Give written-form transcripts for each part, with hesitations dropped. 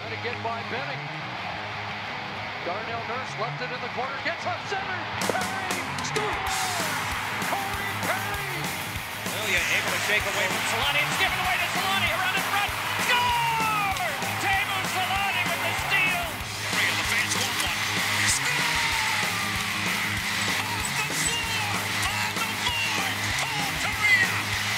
Trying to get by Benning. Darnell Nurse left it in the corner, gets up center. Perry scores! Corey Perry! Ilya able to shake away from Solani. It's given away to Solani around in front. Score! Teemu Solani with the steal. Perry in the face, 1-1. Score! Off the floor! On the board! Paul Kariya!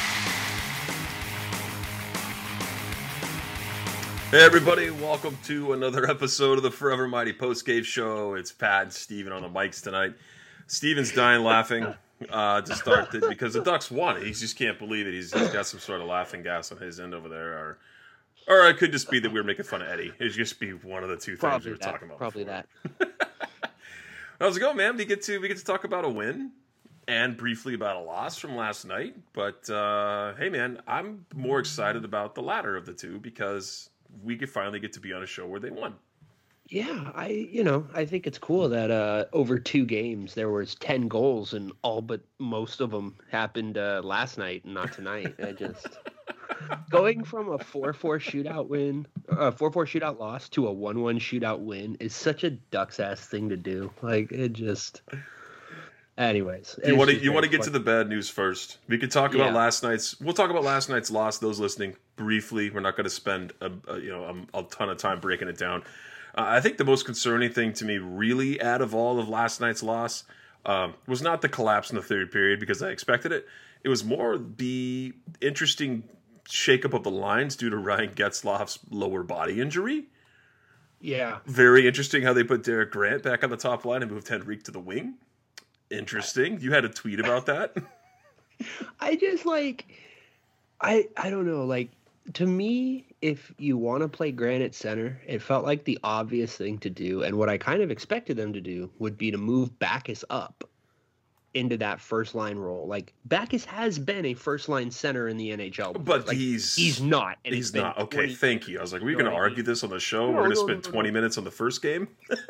Hey everybody, welcome to another episode of the Forever Mighty Postgame Show. It's Pat and Steven on the mics tonight. Steven's dying laughing to start it because the Ducks won. He just can't believe it. He's got some sort of laughing gas on his end over there. Or it could just be that we were making fun of Eddie. It'd just be one of the two things we were talking about. Probably that. How's it going, man? We get to talk about a win and briefly about a loss from last night. But hey man, I'm more excited about the latter of the two because we could finally get to be on a show where they won. Yeah, I think it's cool that over 2 games there was 10 goals and all but most of them happened last night and not tonight. I just going from a 4-4 shootout win, a 4-4 shootout loss to a 1-1 shootout win is such a Ducks ass thing to do. Like it just. Anyways, you want to get to the bad news first. We could talk about last night's. We'll talk about last night's loss. Those listening briefly. We're not going to spend a ton of time breaking it down. I think the most concerning thing to me, really, out of all of last night's loss, was not the collapse in the third period because I expected it. It was more the interesting shakeup of the lines due to Ryan Getzlaf's lower body injury. Yeah, very interesting how they put Derek Grant back on the top line and moved Henrique to the wing. Interesting. You had a tweet about that. I just I don't know. Like, to me, if you want to play Grant at center, it felt like the obvious thing to do. And what I kind of expected them to do would be to move Backes up into that first line role. Like, Backes has been a first line center in the NHL. But like, he's not. And he's not. Okay, thank you. I was like, we're going to argue this on the show? We're going to spend 20 minutes on the first game?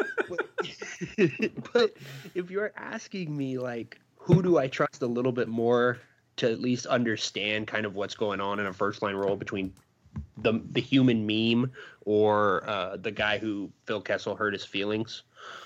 But if you're asking me, like, who do I trust a little bit more to at least understand kind of what's going on in a first line role between the human meme or the guy who Phil Kessel hurt his feelings,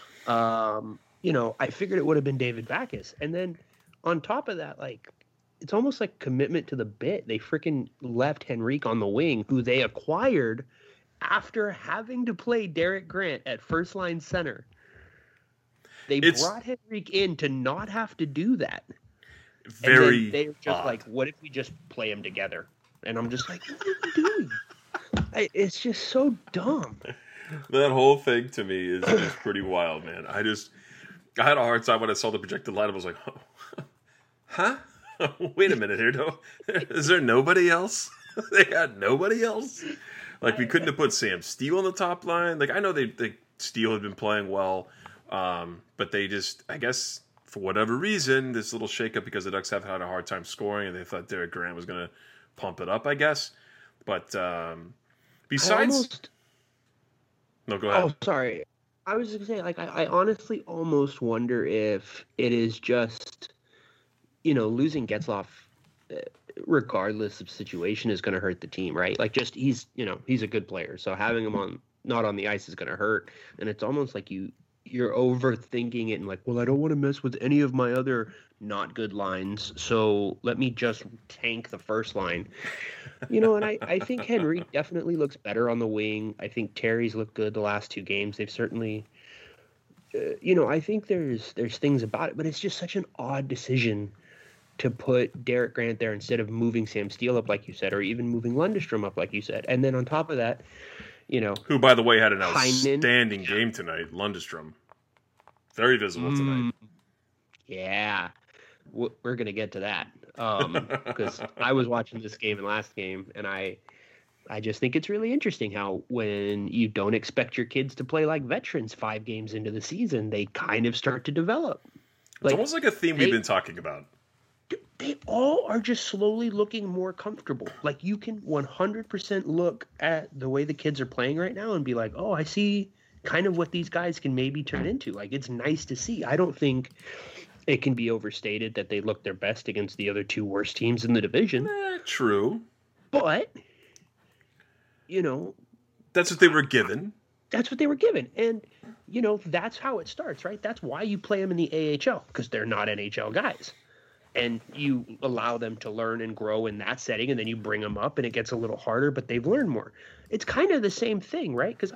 I figured it would have been David Backes. And then on top of that, like, it's almost like commitment to the bit. They freaking left Henrique on the wing, who they acquired after having to play Derek Grant at first line center. They brought Henrique in to not have to do that. Very. And they're just like, what if we just play them together? And I'm just like, what are you doing? It's just so dumb. That whole thing to me is just pretty wild, man. I had a hard time when I saw the projected lineup. I was like, oh, huh? Wait a minute here, though. Is there nobody else? They had nobody else? Like, we couldn't have put Sam Steele on the top line. Like, I know Steele had been playing well, but they just, I guess, for whatever reason, this little shakeup because the Ducks have had a hard time scoring, and they thought Derek Grant was going to pump it up, I guess. But besides... No, go ahead. Oh, sorry. I was just going to say, like, I honestly almost wonder if it is just, losing Getzlaf, regardless of situation, is going to hurt the team, right? Like, just, he's a good player. So having him not on the ice is going to hurt. And it's almost like you're overthinking it and like, well, I don't want to mess with any of my other not good lines, so let me just tank the first line. And I think Henrique definitely looks better on the wing. I think Terry's looked good the last 2 games. They've certainly, I think there's things about it, but it's just such an odd decision to put Derek Grant there instead of moving Sam Steele up, like you said, or even moving Lundestrom up, like you said. And then on top of that, who, by the way, had an outstanding game tonight, Lundestrom. Very visible tonight. Yeah. We're going to get to that because I was watching this game and last game, and I just think it's really interesting how when you don't expect your kids to play like veterans 5 games into the season, they kind of start to develop. It's almost like a theme we've been talking about. They all are just slowly looking more comfortable. Like, you can 100% look at the way the kids are playing right now and be like, oh, I see kind of what these guys can maybe turn into. Like, it's nice to see. I don't think it can be overstated that they look their best against the other 2 worst teams in the division. True. But, That's what they were given. That's what they were given. And, that's how it starts, right? That's why you play them in the AHL, because they're not NHL guys. And you allow them to learn and grow in that setting, and then you bring them up, and it gets a little harder, but they've learned more. It's kind of the same thing, right? Because,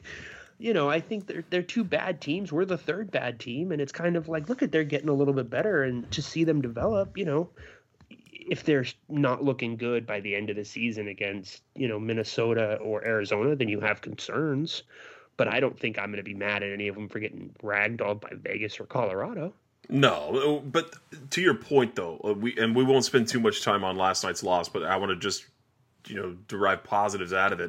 I think they're two bad teams. We're the third bad team, and it's kind of like, look at, they're getting a little bit better, and to see them develop, if they're not looking good by the end of the season against, Minnesota or Arizona, then you have concerns. But I don't think I'm going to be mad at any of them for getting ragdolled by Vegas or Colorado. No, but to your point, though, we won't spend too much time on last night's loss, but I want to just, derive positives out of it.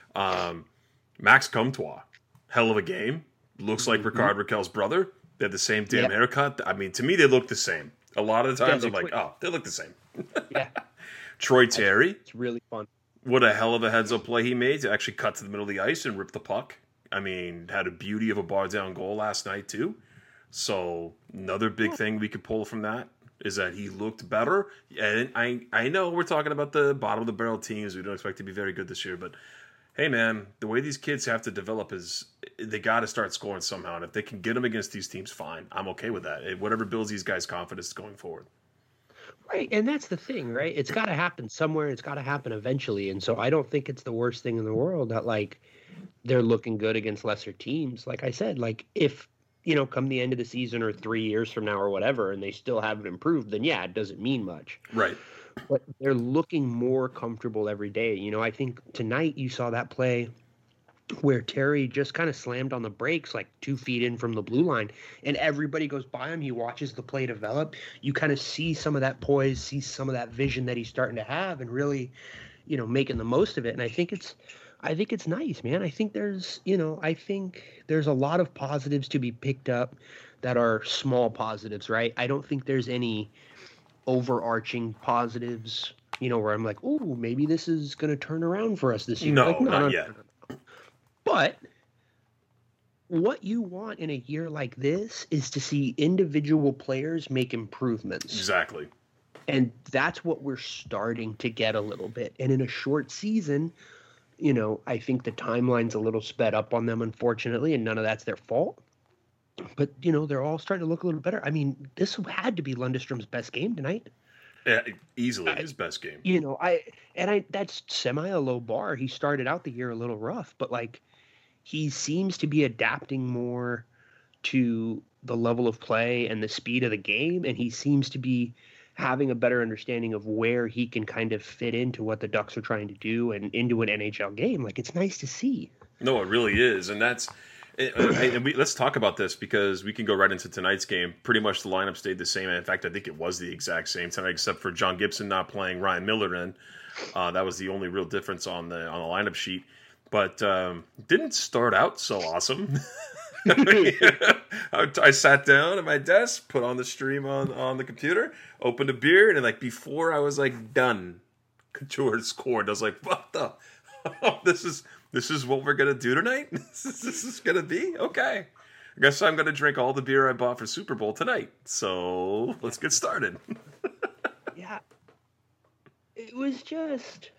Max Comtois, hell of a game. Looks like Ricard Raquel's brother. They had the same damn haircut. I mean, to me, they look the same. A lot of the times, I'm like, oh, they look the same. Yeah. Troy Terry. It's really fun. What a hell of a heads-up play he made to actually cut to the middle of the ice and rip the puck. I mean, had a beauty of a bar-down goal last night, too. So another big thing we could pull from that is that he looked better. And I know we're talking about the bottom-of-the-barrel teams. We don't expect to be very good this year. But, hey, man, the way these kids have to develop is they got to start scoring somehow. And if they can get them against these teams, fine. I'm okay with that. Whatever builds these guys' confidence going forward. Right, and that's the thing, right? It's got to happen somewhere. It's got to happen eventually. And so I don't think it's the worst thing in the world that, they're looking good against lesser teams. Like I said, if, come the end of the season or 3 years from now or whatever, and they still haven't improved, then yeah, it doesn't mean much. Right. But they're looking more comfortable every day. I think tonight you saw that play where Terry just kind of slammed on the brakes 2 feet in from the blue line, and everybody goes by him. He watches the play develop. You kind of see some of that poise, see some of that vision that he's starting to have, and really, making the most of it. And I think it's nice, man. I think there's a lot of positives to be picked up that are small positives, right? I don't think there's any overarching positives, where I'm like, oh, maybe this is going to turn around for us this year. No, not yet. But what you want in a year like this is to see individual players make improvements. Exactly. And that's what we're starting to get a little bit. And in a short season, I think the timeline's a little sped up on them, unfortunately, and none of that's their fault. But, they're all starting to look a little better. I mean, this had to be Lundstrom's best game tonight. Yeah, easily his best game. That's semi a low bar. He started out the year a little rough, but he seems to be adapting more to the level of play and the speed of the game, and he seems to be having a better understanding of where he can kind of fit into what the Ducks are trying to do and into an NHL game. It's nice to see. No, it really is, and that's. Let's talk about this because we can go right into tonight's game. Pretty much the lineup stayed the same. In fact, I think it was the exact same tonight, except for John Gibson not playing Ryan Miller in. That was the only real difference on the lineup sheet. But didn't start out so awesome. I sat down at my desk, put on the stream on the computer, opened a beer, and before I was done, Couture scored. I was like, what the? This is what we're gonna do tonight? This is gonna be? Okay. I guess I'm gonna drink all the beer I bought for Super Bowl tonight. So let's get started. Yeah. It was just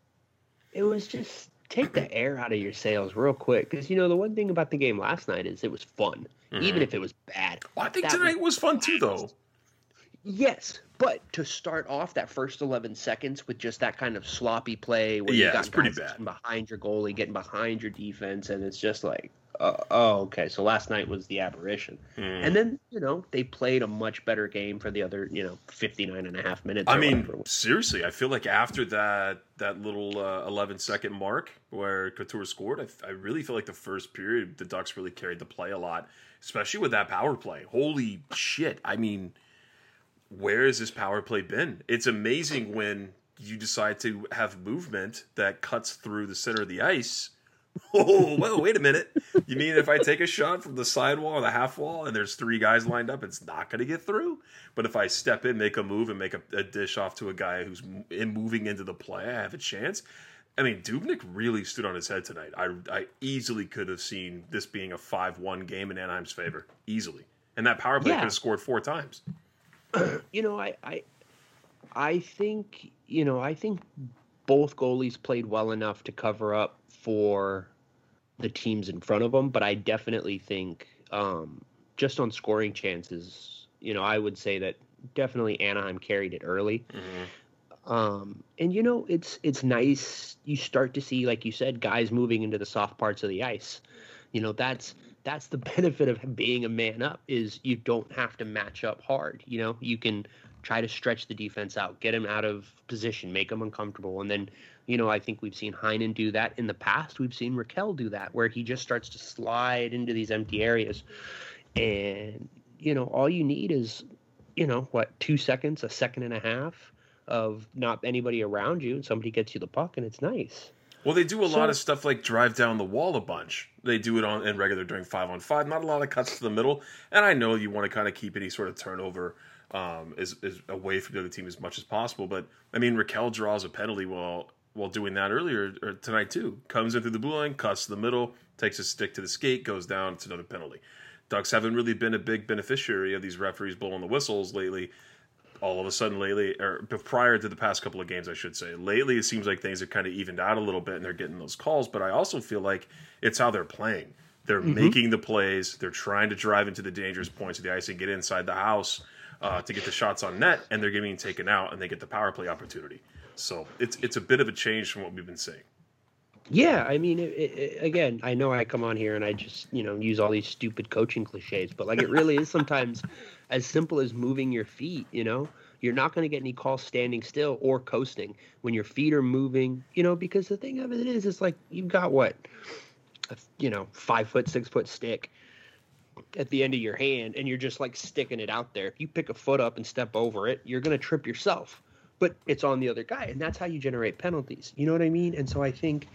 take the air out of your sails real quick. Because, the one thing about the game last night is it was fun. Mm-hmm. Even if it was bad. Well, I think tonight was fun too, though. Yes, but to start off that first 11 seconds with just that kind of sloppy play where you got it's pretty guys bad. Behind your goalie, getting behind your defense, and it's just okay, so last night was the aberration. And then, they played a much better game for the other, 59 and a half minutes. I mean, seriously, I feel like after that little 11-second mark where Couture scored, I really feel like the first period, the Ducks really carried the play a lot, especially with that power play. Holy shit. I mean, where has this power play been? It's amazing when you decide to have movement that cuts through the center of the ice. Oh, well, wait a minute. You mean if I take a shot from the sidewall or the half wall and there's 3 guys lined up, it's not going to get through? But if I step in, make a move, and make a dish off to a guy who's moving into the play, I have a chance. I mean, Dubnyk really stood on his head tonight. I easily could have seen this being a 5-1 game in Anaheim's favor. Easily. And that power play could have scored 4 times. I think both goalies played well enough to cover up for the teams in front of them. But I definitely think just on scoring chances, I would say that definitely Anaheim carried it early. And it's nice. You start to see, like you said, guys moving into the soft parts of the ice. That's the benefit of being a man up, is you don't have to match up hard. You can try to stretch the defense out, get them out of position, make them uncomfortable. And then, I think we've seen Heinen do that in the past. We've seen Raquel do that, where he just starts to slide into these empty areas. And, all you need is, 2 seconds, a second and a half of not anybody around you, and somebody gets you the puck, and it's nice. Well, they do a lot of stuff like drive down the wall a bunch. They do it in regular during 5-on-5. Not a lot of cuts to the middle. And I know you want to kind of keep any sort of turnover is away from the other team as much as possible. But, I mean, Raquel draws a penalty while doing that earlier or tonight too. Comes in through the blue line, cuts to the middle, takes a stick to the skate, goes down. It's another penalty. Ducks haven't really been a big beneficiary of these referees blowing the whistles lately. All of a sudden lately, or prior to the past couple of games, I should say. Lately, it seems like things have kind of evened out a little bit and they're getting those calls, but I also feel like it's how they're playing. They're making the plays. They're trying to drive into the dangerous points of the ice and get inside the house to get the shots on net, and they're getting taken out and they get the power play opportunity. So it's a bit of a change from what we've been seeing. Yeah, I mean, again, I know I come on here and I just, use all these stupid coaching cliches, but like it really is sometimes as simple as moving your feet, You're not going to get any calls standing still or coasting when your feet are moving, because the thing of it is, it's like you've got what, 5 foot, 6 foot stick at the end of your hand, and you're just like sticking it out there. If you pick a foot up and step over it, you're going to trip yourself. But it's on the other guy, and that's how you generate penalties. You know what I mean? And so I think,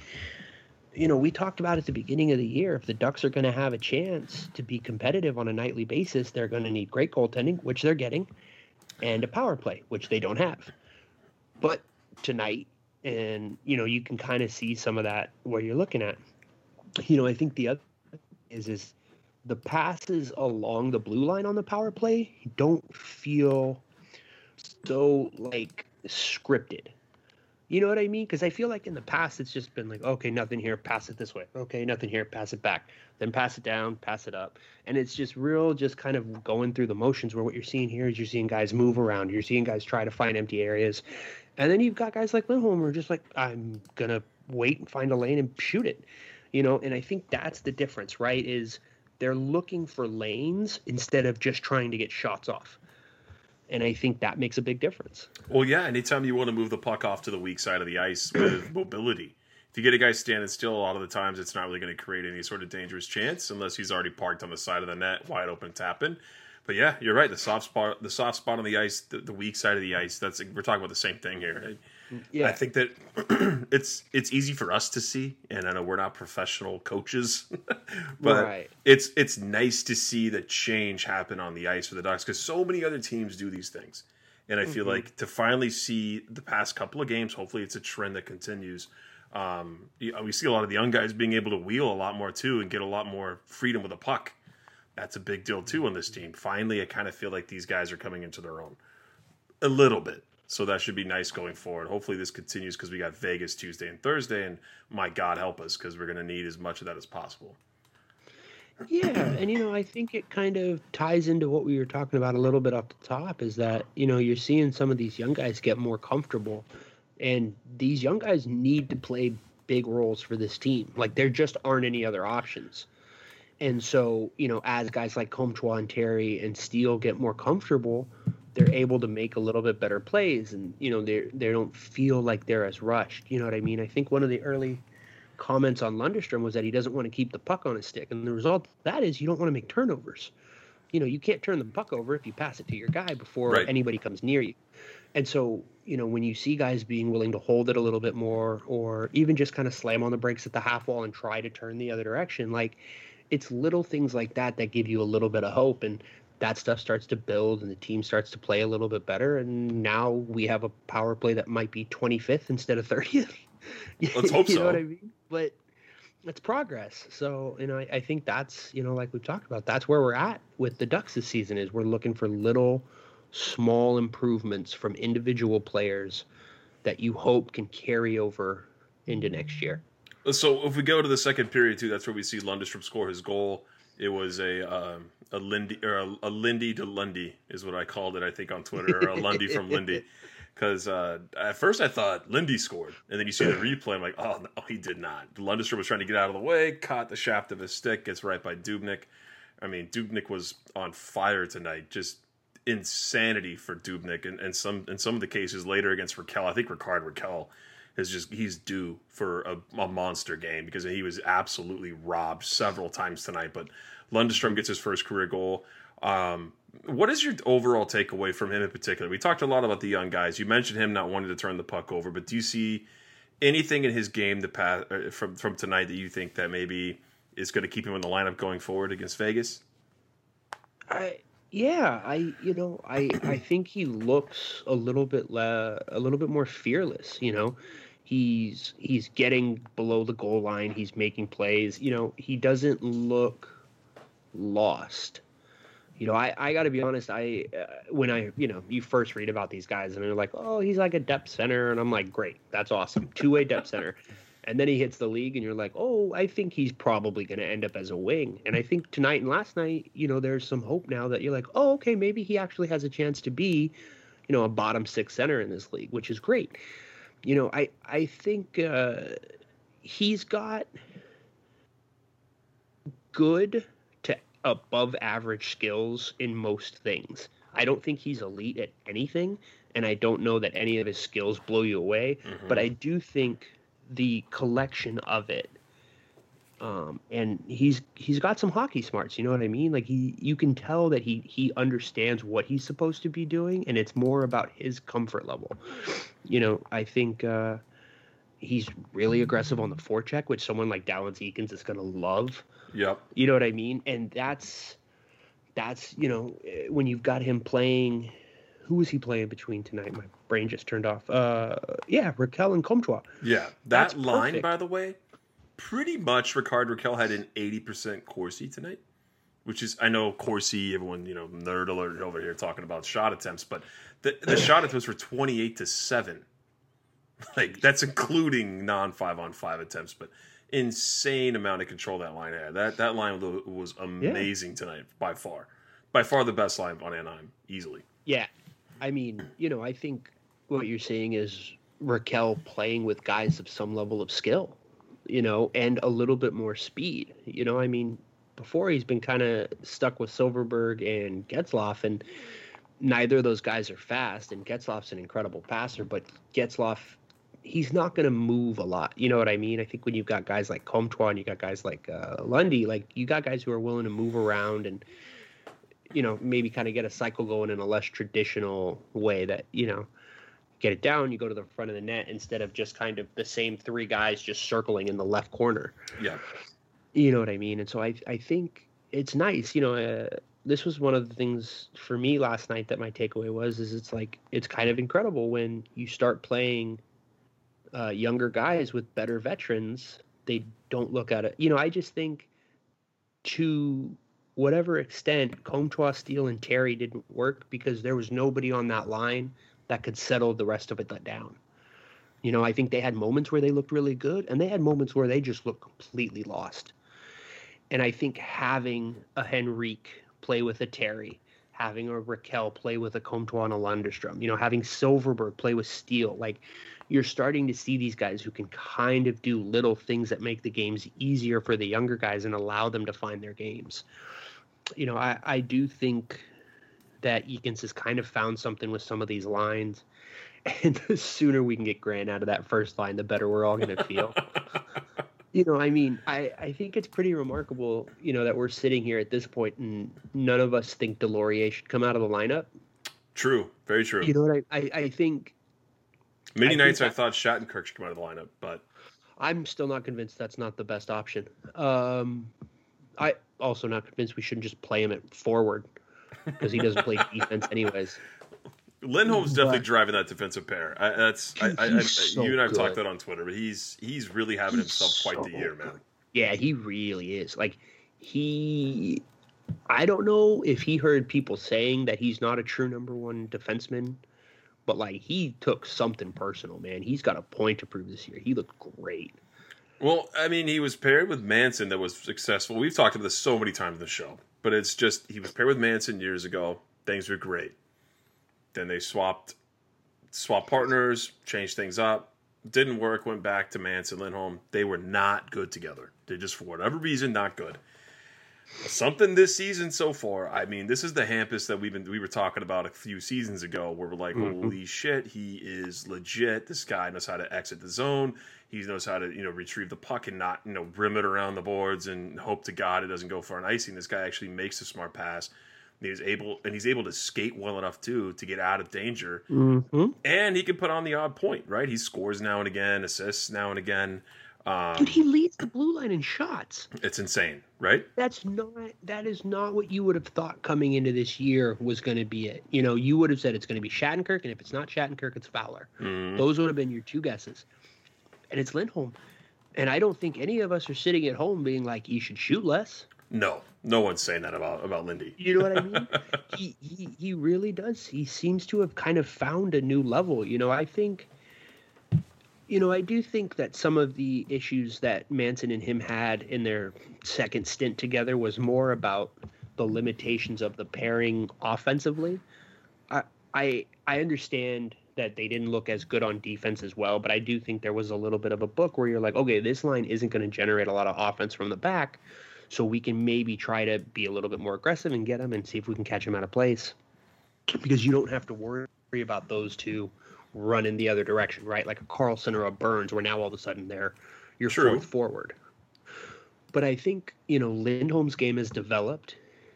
we talked about at the beginning of the year, if the Ducks are going to have a chance to be competitive on a nightly basis, they're going to need great goaltending, which they're getting, and a power play, which they don't have. But tonight, and, you can kind of see some of that where you're looking at. I think the other is the passes along the blue line on the power play don't feel so, like, scripted. You know what I mean? Because I feel like in the past it's just been like, okay, nothing here, pass it this way. Okay, nothing here, pass it back. Then pass it down, pass it up. And it's just kind of going through the motions, where what you're seeing here is you're seeing guys move around. You're seeing guys try to find empty areas. And then you've got guys like Lindholm who are just like, I'm going to wait and find a lane and shoot it. And I think that's the difference, right? Is they're looking for lanes instead of just trying to get shots off. And I think that makes a big difference. Well, yeah, anytime you want to move the puck off to the weak side of the ice with mobility. If you get a guy standing still, a lot of the times it's not really going to create any sort of dangerous chance unless he's already parked on the side of the net, wide open tapping. But yeah, you're right. The soft spot on the ice, the weak side of the ice. We're talking about the same thing here. Yeah. I think that it's easy for us to see, and I know we're not professional coaches, but right. It's nice to see the change happen on the ice for the Ducks, because so many other teams do these things, and I feel like to finally see the past couple of games, hopefully it's a trend that continues. We see a lot of the young guys being able to wheel a lot more too and get a lot more freedom with the puck. That's a big deal too on this team. Finally, I kind of feel like these guys are coming into their own a little bit. So that should be nice going forward. Hopefully this continues, because we got Vegas Tuesday and Thursday, and my God help us, because we're going to need as much of that as possible. Yeah, and I think it kind of ties into what we were talking about a little bit off the top, is that, you're seeing some of these young guys get more comfortable, and these young guys need to play big roles for this team. Like, there just aren't any other options. And so, as guys like Comtois and Terry and Steele get more comfortable, they're able to make a little bit better plays, and they don't feel like they're as rushed. You know what I mean? I think one of the early comments on Lundestrom was that he doesn't want to keep the puck on his stick, and the result of that is you don't want to make turnovers. You can't turn the puck over if you pass it to your guy before anybody comes near you. And so, when you see guys being willing to hold it a little bit more, or even just kind of slam on the brakes at the half wall and try to turn the other direction, like, it's little things like that that give you a little bit of hope, and that stuff starts to build and the team starts to play a little bit better. And now we have a power play that might be 25th instead of 30th. Let's hope so. You know what I mean? But it's progress. So, I think that's, like we've talked about, that's where we're at with the Ducks this season, is we're looking for little small improvements from individual players that you hope can carry over into next year. So if we go to the second period too, that's where we see Lundestrom score his goal. It was a Lindy or a Lindy to Lundy is what I called it, I think, on Twitter, or a Lundy from Lindy. Because at first I thought Lindy scored, and then you see the replay. I'm like, oh no, he did not. Lundestrom was trying to get out of the way, caught the shaft of his stick, gets right by Dubnyk. I mean, Dubnyk was on fire tonight, just insanity for Dubnyk, and some in some of the cases later against Raquel. I think Raquel he's due for a monster game because he was absolutely robbed several times tonight. But Lundestrom gets his first career goal. What is your overall takeaway from him in particular? We talked a lot about the young guys. You mentioned him not wanting to turn the puck over, but do you see anything in his game from tonight that you think that maybe is going to keep him in the lineup going forward against Vegas? I think he looks a little bit more fearless. He's getting below the goal line. He's making plays. He doesn't look lost. I got to be honest. When you first read about these guys and they're like, oh, he's like a depth center, and I'm like, great, that's awesome, two-way depth center. And then he hits the league, and you're like, oh, I think he's probably going to end up as a wing. And I think tonight and last night, there's some hope now that you're like, oh, okay, maybe he actually has a chance to be, a bottom six center in this league, which is great. I think he's got good to above average skills in most things. I don't think he's elite at anything, and I don't know that any of his skills blow you away, but I do think the collection of it, and he's got some hockey smarts, you know what I mean? Like you can tell that he understands what he's supposed to be doing, and it's more about his comfort level. I think he's really aggressive on the forecheck, which someone like Dallin Eakins is going to love. Yep. You know what I mean? And that's when you've got him playing. Who was he playing between tonight? My brain just turned off. Raquel and Comtois. Yeah, That's that line, perfect. by the way, pretty much Raquel had an 80% Corsi tonight, which is, I know Corsi, everyone, nerd alert over here talking about shot attempts, but the shot attempts were 28-7. Like, that's including non-5-on-5 attempts, but insane amount of control that line had. That line was amazing tonight, by far. By far the best line on Anaheim, easily. Yeah. I mean, I think what you're saying is Raquel playing with guys of some level of skill, and a little bit more speed. I mean, before he's been kind of stuck with Silverberg and Getzlaf, and neither of those guys are fast, and Getzlaf's an incredible passer, but Getzlaf, he's not going to move a lot. You know what I mean? I think when you've got guys like Comtois and you got guys like Lundy, like you got guys who are willing to move around and maybe kind of get a cycle going in a less traditional way that, get it down, you go to the front of the net instead of just kind of the same three guys just circling in the left corner. Yeah. You know what I mean? And so I think it's nice. This was one of the things for me last night that my takeaway was, is it's kind of incredible when you start playing younger guys with better veterans, they don't look at it. I just think to whatever extent Comtois, Steele, and Terry didn't work because there was nobody on that line that could settle the rest of it down. I think they had moments where they looked really good, and they had moments where they just looked completely lost. And I think having a Henrique play with a Terry, having a Raquel play with a Comtois and a Lundestrom, having Silverberg play with Steele, like you're starting to see these guys who can kind of do little things that make the games easier for the younger guys and allow them to find their games. I do think that Eakins has kind of found something with some of these lines, and the sooner we can get Grant out of that first line, the better we're all going to feel. I think it's pretty remarkable, that we're sitting here at this point and none of us think Delorier should come out of the lineup. True. Very true. You know what I think? Many nights I thought Shattenkirk should come out of the lineup, but I'm still not convinced that's not the best option. I also not convinced we shouldn't just play him at forward because he doesn't play defense anyways. Lindholm's definitely driving that defensive pair. So you and I've good. talked that on Twitter, but he's really having himself quite the year, man. Yeah, he really is. I don't know if he heard people saying that he's not a true number one defenseman, but he took something personal, man. He's got a point to prove this year. He looked great. Well, I mean, he was paired with Manson that was successful. We've talked about this so many times in the show, but it's just he was paired with Manson years ago. Things were great. Then they swapped partners, changed things up. Didn't work. Went back to Manson, Lindholm. They were not good together. They're just for whatever reason not good. Something this season so far. I mean, this is the Hampus that we were talking about a few seasons ago, where we're like, holy shit, he is legit. This guy knows how to exit the zone. He knows how to retrieve the puck and not rim it around the boards and hope to God it doesn't go for an icing. This guy actually makes a smart pass. He's able to skate well enough too to get out of danger, and he can put on the odd point. Right, he scores now and again, assists now and again. Dude, he leads the blue line in shots. It's insane, right? That is not what you would have thought coming into this year was going to be it. You would have said it's going to be Shattenkirk, and if it's not Shattenkirk, it's Fowler. Those would have been your two guesses. And it's Lindholm. And I don't think any of us are sitting at home being like, he should shoot less. No one's saying that about Lindy. You know what I mean? He really does. He seems to have kind of found a new level. I do think that some of the issues that Manson and him had in their second stint together was more about the limitations of the pairing offensively. I understand that they didn't look as good on defense as well, but I do think there was a little bit of a book where you're like, okay, this line isn't going to generate a lot of offense from the back, so we can maybe try to be a little bit more aggressive and get him and see if we can catch him out of place. Because you don't have to worry about those two run in the other direction, right? Like a Carlson or a Burns, where now all of a sudden they're your fourth forward. But I think, Lindholm's game has developed,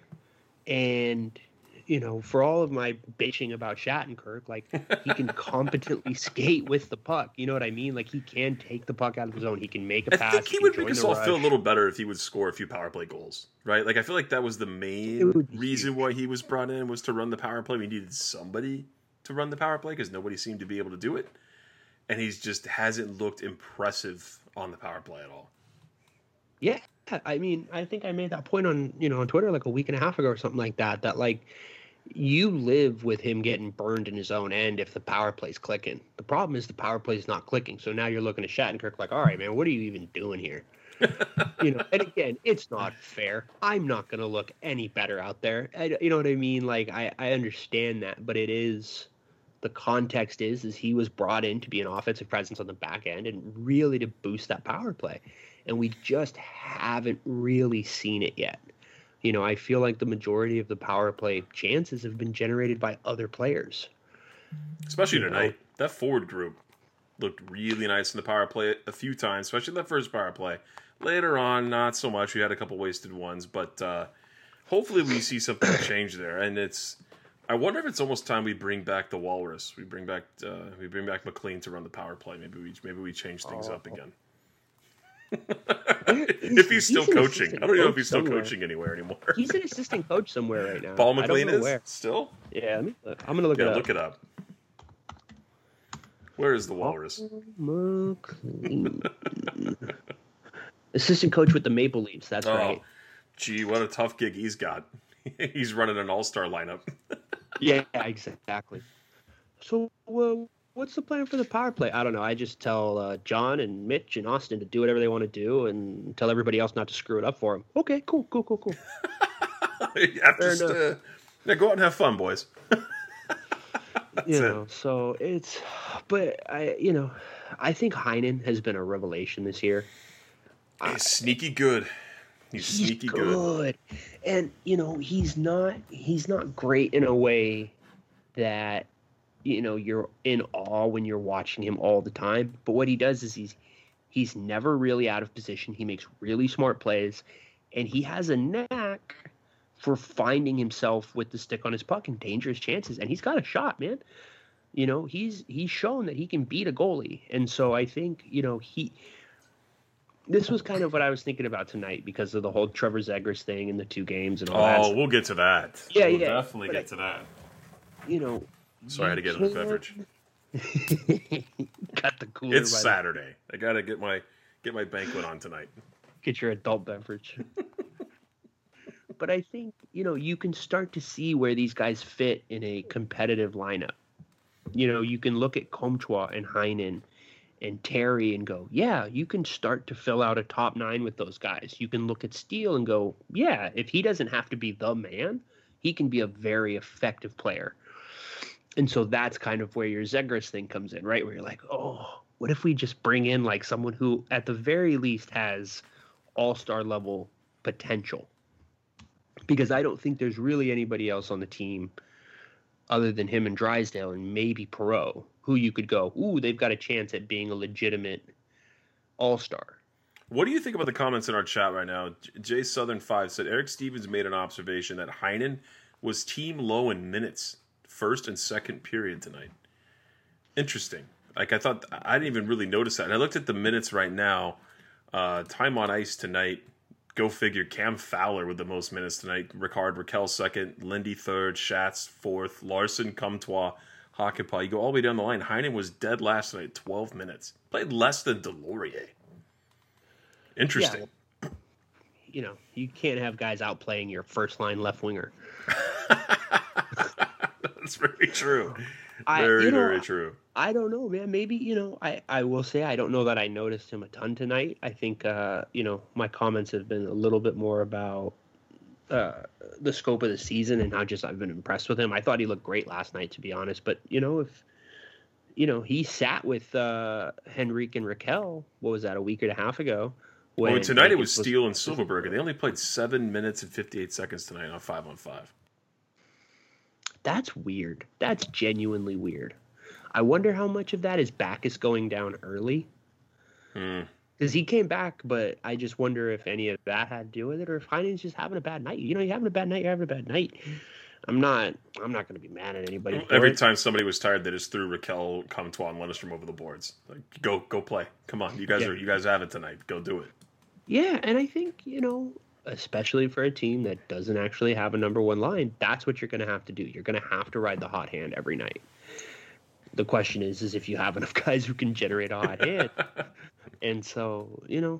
and, for all of my bitching about Shattenkirk, like, he can competently skate with the puck. You know what I mean? Like, he can take the puck out of the zone. He can make a pass. I think he would make us all feel a little better if he would score a few power play goals, right? Like, I feel like that was the main reason why he was brought in, was to run the power play. We needed somebody to run the power play because nobody seemed to be able to do it. And he's just hasn't looked impressive on the power play at all. Yeah. I mean, I think I made that point on Twitter like a week and a half ago or something like that, like, you live with him getting burned in his own end if the power play's clicking. The problem is the power play's not clicking. So now you're looking at Shattenkirk like, all right, man, what are you even doing here? And again, it's not fair. I'm not going to look any better out there. You know what I mean? Like, I understand that, but it is, the context is he was brought in to be an offensive presence on the back end and really to boost that power play. And we just haven't really seen it yet. I feel like the majority of the power play chances have been generated by other players. Especially tonight. That forward group looked really nice in the power play a few times, especially that first power play. Later on, not so much. We had a couple wasted ones, but hopefully we see something change there. And I wonder if it's almost time we bring back the Walrus. We bring back McLean to run the power play. Maybe we change things up again. If he's still coaching. I don't know if he's still coaching anywhere anymore. He's an assistant coach somewhere right now. Paul McLean is? Where. Still? Yeah, I'm going to look it up. Look it up. Where is the Walrus? McLean. Assistant coach with the Maple Leafs, that's right. Gee, what a tough gig he's got. He's running an all-star lineup. Yeah, exactly. So, what's the plan for the power play? I don't know. I just tell John and Mitch and Austin to do whatever they want to do and tell everybody else not to screw it up for them. Okay, cool. Go out and have fun, boys. So it's, but I think Heinen has been a revelation this year. He's sneaky good. He's sneaky good. And, he's not great in a way that, you're in awe when you're watching him all the time. But what he does is he's never really out of position. He makes really smart plays, and he has a knack for finding himself with the stick on his puck in dangerous chances. And he's got a shot, man. He's shown that he can beat a goalie. And so I think, this was kind of what I was thinking about tonight because of the whole Trevor Zegras thing in the 2 games and all that. Oh, we'll get to that. Yeah, we'll definitely get to that. Sorry, I had to get a beverage. Got the cooler. It's Saturday. I gotta get my banquet on tonight. Get your adult beverage. But I think you can start to see where these guys fit in a competitive lineup. You can look at Comtois and Heinen and Terry and go, yeah, you can start to fill out a top 9 with those guys. You can look at Steele and go, yeah, if he doesn't have to be the man, he can be a very effective player. And so that's kind of where your Zegras thing comes in, right? Where you're like, oh, what if we just bring in like someone who at the very least has all-star level potential? Because I don't think there's really anybody else on the team other than him and Drysdale and maybe Perreault who you could go, ooh, they've got a chance at being a legitimate all-star. What do you think about the comments in our chat right now? Jay Southern 5 said, Eric Stevens made an observation that Heinen was team low in minutes, first and second period tonight. Interesting. Like, I thought, I didn't even really notice that. And I looked at the minutes right now. Time on ice tonight. Go figure. Cam Fowler with the most minutes tonight. Ricard Raquel second. Lindy third. Schatz fourth. Larson, Comtois, Hakanpää. You go all the way down the line. Heinen was dead last night, 12 minutes. Played less than Delorier. Interesting. Yeah, you know, you can't have guys outplaying your first line left winger. That's very true. Very true. I don't know, man. Maybe, you know, I will say I don't know that I noticed him a ton tonight. I think, you know, my comments have been a little bit more about the scope of the season and how just I've been impressed with him. I thought he looked great last night, to be honest. But, you know, if, you know, he sat with Henrique and Raquel, what was that, a week and a half ago? Well, tonight it was Steele and Silverberg, and they only played 7 minutes and 58 seconds tonight on 5-on-5. That's weird. That's genuinely weird. I wonder how much of that is Backes going down early. Because he came back, but I just wonder if any of that had to do with it, or if Heinen's just having a bad night. You know, you're having a bad night, you're having a bad night. I'm not going to be mad at anybody. Every time somebody was tired, they just threw Raquel, Comtois, and Lundestrom over the boards. Like, go play. Come on, you guys have it tonight. Go do it. Yeah, and I think, you know, especially for a team that doesn't actually have a number one line, that's what you're going to have to do. You're going to have to ride the hot hand every night. The question is if you have enough guys who can generate a hot hand. And so, you know,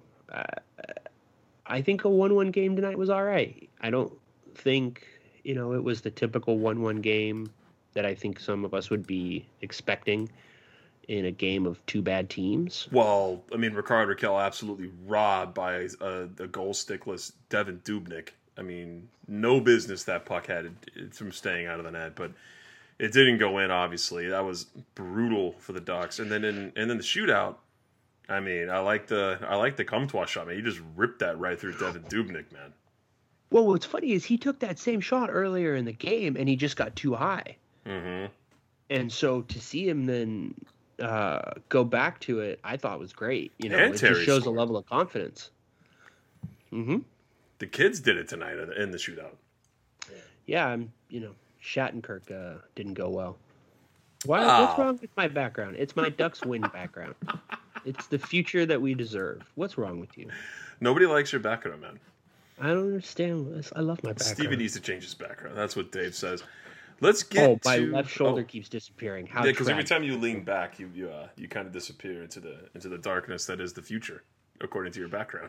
I think a 1-1 game tonight was all right. I don't think, you know, it was the typical 1-1 game that I think some of us would be expecting in a game of two bad teams. Well, I mean, Ricard Raquel absolutely robbed by a goal stickless Devin Dubnyk. I mean, no business that puck had from staying out of the net, but it didn't go in. Obviously, that was brutal for the Ducks. And then the shootout. I mean, I like the Comtois shot, man. He just ripped that right through Devin Dubnyk, man. Well, what's funny is he took that same shot earlier in the game, and he just got too high. Mm-hmm. And so to see him then go back to it, I thought was great. You know, and it Terry just shows scored. a level of confidence. Mm-hmm. The kids did it tonight in the shootout. Yeah, you know, Shattenkirk didn't go well. What's wrong with my background? It's my Ducks win background. It's the future that we deserve. What's wrong with you? Nobody likes your background, man. I don't understand this. I love my background. Stevie needs to change his background. That's what Dave says. Let's get my left shoulder keeps disappearing. How? Yeah, because every time you lean back, you kind of disappear into the darkness that is the future, according to your background.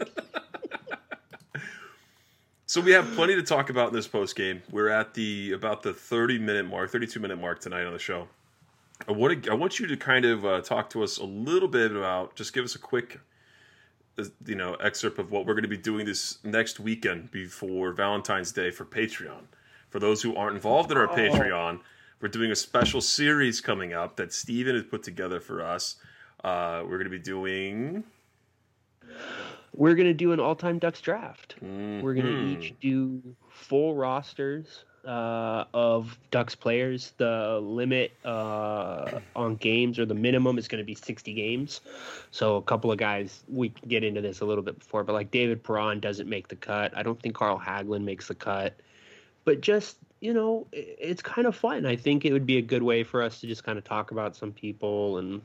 So we have plenty to talk about in this post game. We're at about the 32-minute mark tonight on the show. I want you to kind of talk to us a little bit about, just give us a quick, excerpt of what we're going to be doing this next weekend before Valentine's Day for Patreon. For those who aren't involved in our Patreon, we're doing a special series coming up that Steven has put together for us. We're going to be doing... We're going to do an all-time Ducks draft. Mm-hmm. We're going to each do full rosters of Ducks players. The limit on games, or the minimum, is going to be 60 games. So a couple of guys, we can get into this a little bit before, but like David Perron doesn't make the cut. I don't think Carl Hagelin makes the cut. But just, it's kind of fun. I think it would be a good way for us to just kind of talk about some people and,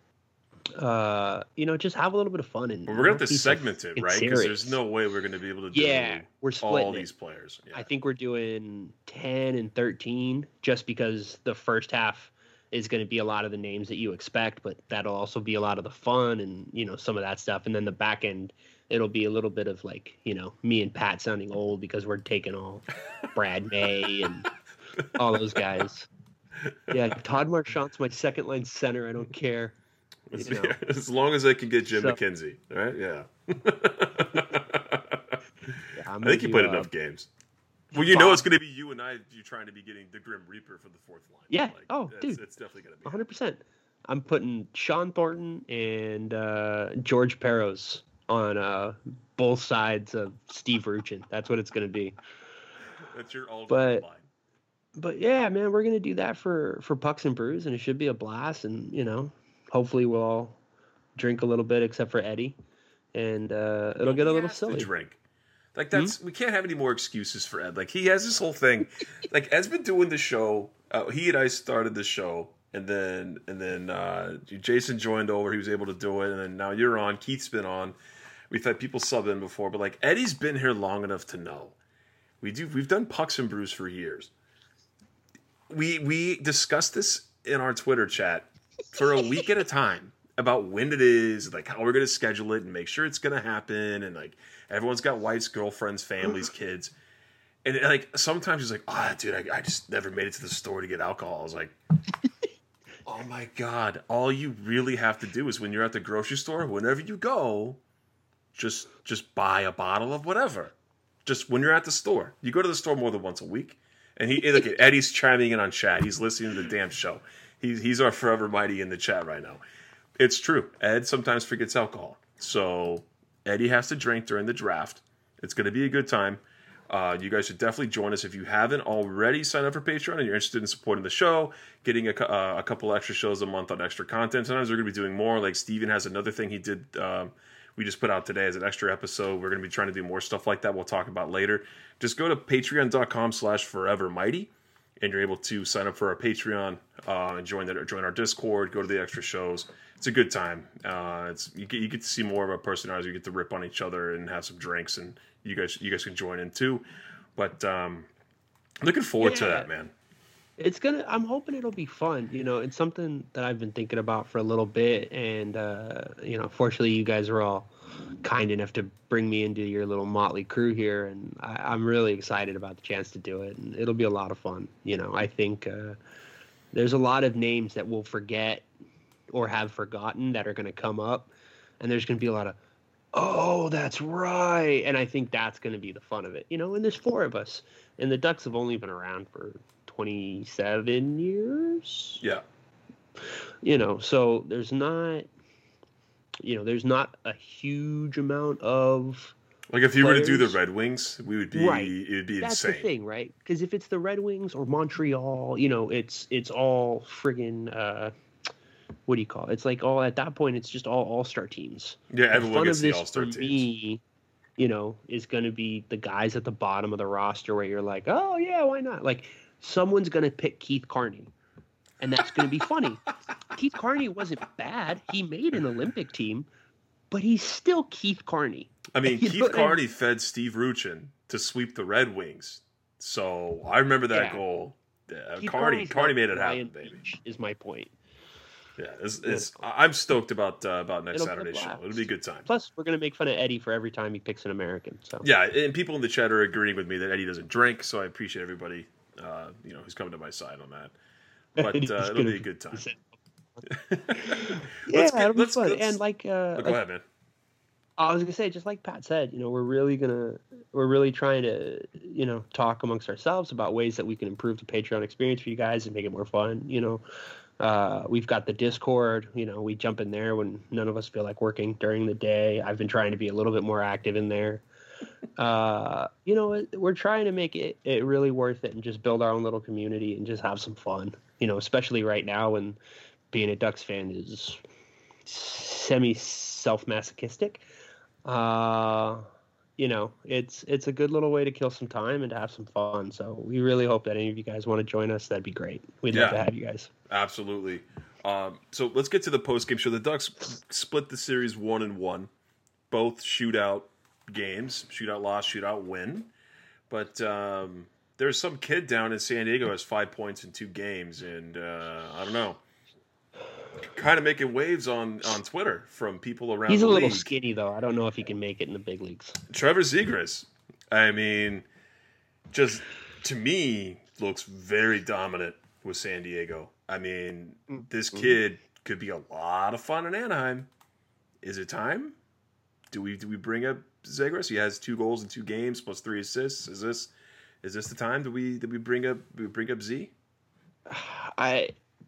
just have a little bit of fun. And we're going to have to segment it, right? Because there's no way we're going to be able to do we're all these players. Yeah. I think we're doing 10 and 13 just because the first half is going to be a lot of the names that you expect, but that'll also be a lot of the fun and, some of that stuff. And then the back end, it'll be a little bit of like, me and Pat sounding old because we're taking all Brad May and all those guys. Yeah, Todd Marchand's my second line center. I don't care. As long as I can get Jim So- McKenzie, right? Yeah. Yeah, I think he played enough games. Well, you know it's going to be you and I. You trying to be getting the Grim Reaper for the fourth line. Yeah. Dude. it's definitely going to be 100%. I'm putting Sean Thornton and George Peros on both sides of Steve Ruchin. That's what it's going to be. That's your all But- line. But yeah, man, we're going to do that for Pucks and Brews, and it should be a blast. And, hopefully we'll all drink a little bit except for Eddie. And it'll get a He little has to silly. drink. Like that's we can't have any more excuses for Ed. Like he has this whole thing. Like Ed's been doing the show. He and I started the show, and then Jason joined over. He was able to do it, and then now you're on. Keith's been on. We've had people sub in before, but like Eddie's been here long enough to know. We've done Pucks and Brews for years. We discussed this in our Twitter chat for a week at a time about when it is, like how we're going to schedule it and make sure it's going to happen. And like everyone's got wives, girlfriends, families, kids. And like sometimes he's like, dude, I just never made it to the store to get alcohol. I was like, oh my God, all you really have to do is when you're at the grocery store, whenever you go, just buy a bottle of whatever. Just when you're at the store. You go to the store more than once a week. And look at Eddie's chiming in on chat. He's listening to the damn show. He's our Forever Mighty in the chat right now. It's true. Ed sometimes forgets alcohol. So Eddie has to drink during the draft. It's going to be a good time. You guys should definitely join us if you haven't already signed up for Patreon and you're interested in supporting the show, getting a couple extra shows a month on extra content. Sometimes we're going to be doing more. Like Steven has another thing he did we just put out today as an extra episode. We're going to be trying to do more stuff like that. We'll talk about later. Just go to patreon.com/forevermighty and you're able to sign up for our Patreon and join our Discord, go to the extra shows. It's a good time. You get to see more of our personalities. You get to rip on each other and have some drinks, and you guys can join in too. But looking forward to that, man. I'm hoping it'll be fun. It's something that I've been thinking about for a little bit, and fortunately you guys were all kind enough to bring me into your little motley crew here, and I'm really excited about the chance to do it, and it'll be a lot of fun. I think there's a lot of names that we'll forget or have forgotten that are going to come up, and there's going to be a lot of, oh, that's right, and I think that's going to be the fun of it. And there's 4 of us, and the Ducks have only been around for 27 years. Yeah. So there's not a huge amount of like if you were to do the players. Red Wings, it would be That's insane. the thing, right? Because if it's the Red Wings or Montreal, it's all friggin' what do you call it? It's like all at that point, it's just all all-star teams. Yeah, The everyone fun gets of the this all-star for teams. me, is going to be the guys at the bottom of the roster where you're like, oh yeah, why not? Like someone's going to pick Keith Carney, and that's going to be funny. Keith Carney wasn't bad. He made an Olympic team, but he's still Keith Carney. I mean, You know Keith what I mean? Carney fed Steve Ruchin to sweep the Red Wings. So I remember that Yeah. goal. Keith Carney Carney's made not it Ryan happen, baby. Leach, is my point. Yeah, I'm stoked about next It'll be a Saturday's show. blast. It'll be a good time. Plus, we're going to make fun of Eddie for every time he picks an American. So Yeah, and people in the chat are agreeing with me that Eddie doesn't drink, so I appreciate everybody, who's coming to my side on that. But Eddie's it'll gonna be a good time. Yeah, it'll be fun. And like, go ahead, man. I was gonna say, just like Pat said, we're really trying to, talk amongst ourselves about ways that we can improve the Patreon experience for you guys and make it more fun. We've got the Discord. We jump in there when none of us feel like working during the day. I've been trying to be a little bit more active in there. We're trying to make it really worth it and just build our own little community and just have some fun. Especially right now when being a Ducks fan is semi self-masochistic. It's a good little way to kill some time and to have some fun. So we really hope that any of you guys want to join us. That'd be great. We'd love to have you guys. Absolutely. So let's get to the post-game show. The Ducks split the series 1-1, both shootout games, shootout loss, shootout win. But there's some kid down in San Diego who has 5 points in 2 games, and I don't know. Kind of making waves on Twitter from people around He's the a little league. skinny, though. I don't know if he can make it in the big leagues. Trevor Zegras, I mean, just to me, looks very dominant with San Diego. I mean, this kid could be a lot of fun in Anaheim. Is it time? Do we bring up Zegras? He has 2 goals in 2 games plus 3 assists. Is this the time? Do we bring up Z? I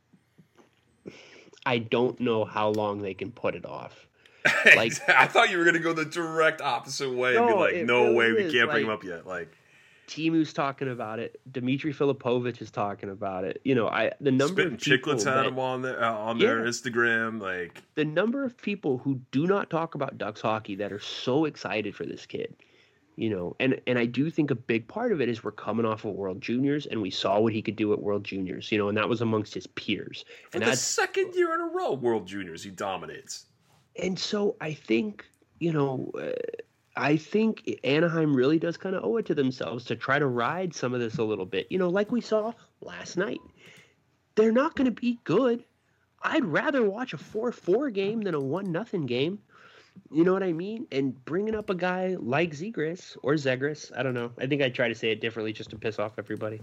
don't know how long they can put it off. Like, I thought you were gonna go the direct opposite way and be like, no way, we can't bring him up yet. Like, Timu's talking about it. Dmitry Filipovich is talking about it. You know, the number Spittin' of people Chicklets had him on their Instagram. Like, the number of people who do not talk about Ducks hockey that are so excited for this kid. You know, and I do think a big part of it is we're coming off of World Juniors, and we saw what he could do at World Juniors. You know, and that was amongst his peers. For the second year in a row, World Juniors, he dominates. And so I think, you know, I think Anaheim really does kind of owe it to themselves to try to ride some of this a little bit. You know, like we saw last night. They're not going to be good. I'd rather watch a 4-4 game than a 1-0 game. You know what I mean? And bringing up a guy like Zegras or Zegras, I don't know. I think I try to say it differently just to piss off everybody.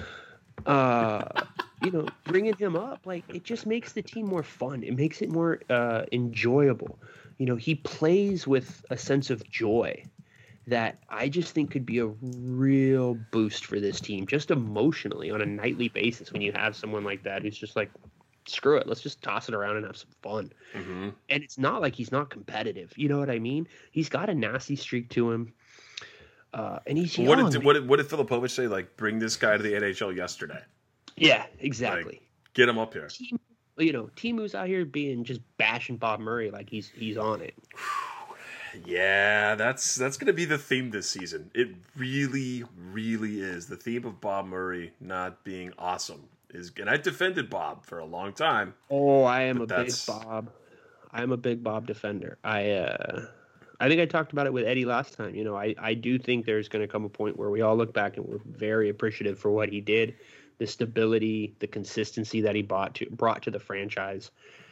You know, bringing him up, like, it just makes the team more fun. It makes it more enjoyable. You know, he plays with a sense of joy that I just think could be a real boost for this team, just emotionally on a nightly basis when you have someone like that who's just like, screw it, let's just toss it around and have some fun. Mm-hmm. And it's not like he's not competitive. You know what I mean? He's got a nasty streak to him. And he's young. What did Filipovich say? Like, bring this guy to the NHL yesterday. Yeah, exactly. Like, get him up here. You know, Timu's out here being just bashing Bob Murray like he's on it. Yeah, that's going to be the theme this season. It really, really is. The theme of Bob Murray not being awesome is, and I defended Bob for a long time. Oh, I am a big Bob. I'm a big Bob defender. I think I talked about it with Eddie last time. You know, I do think there's going to come a point where we all look back and we're very appreciative for what he did, the stability, the consistency that he brought to the franchise.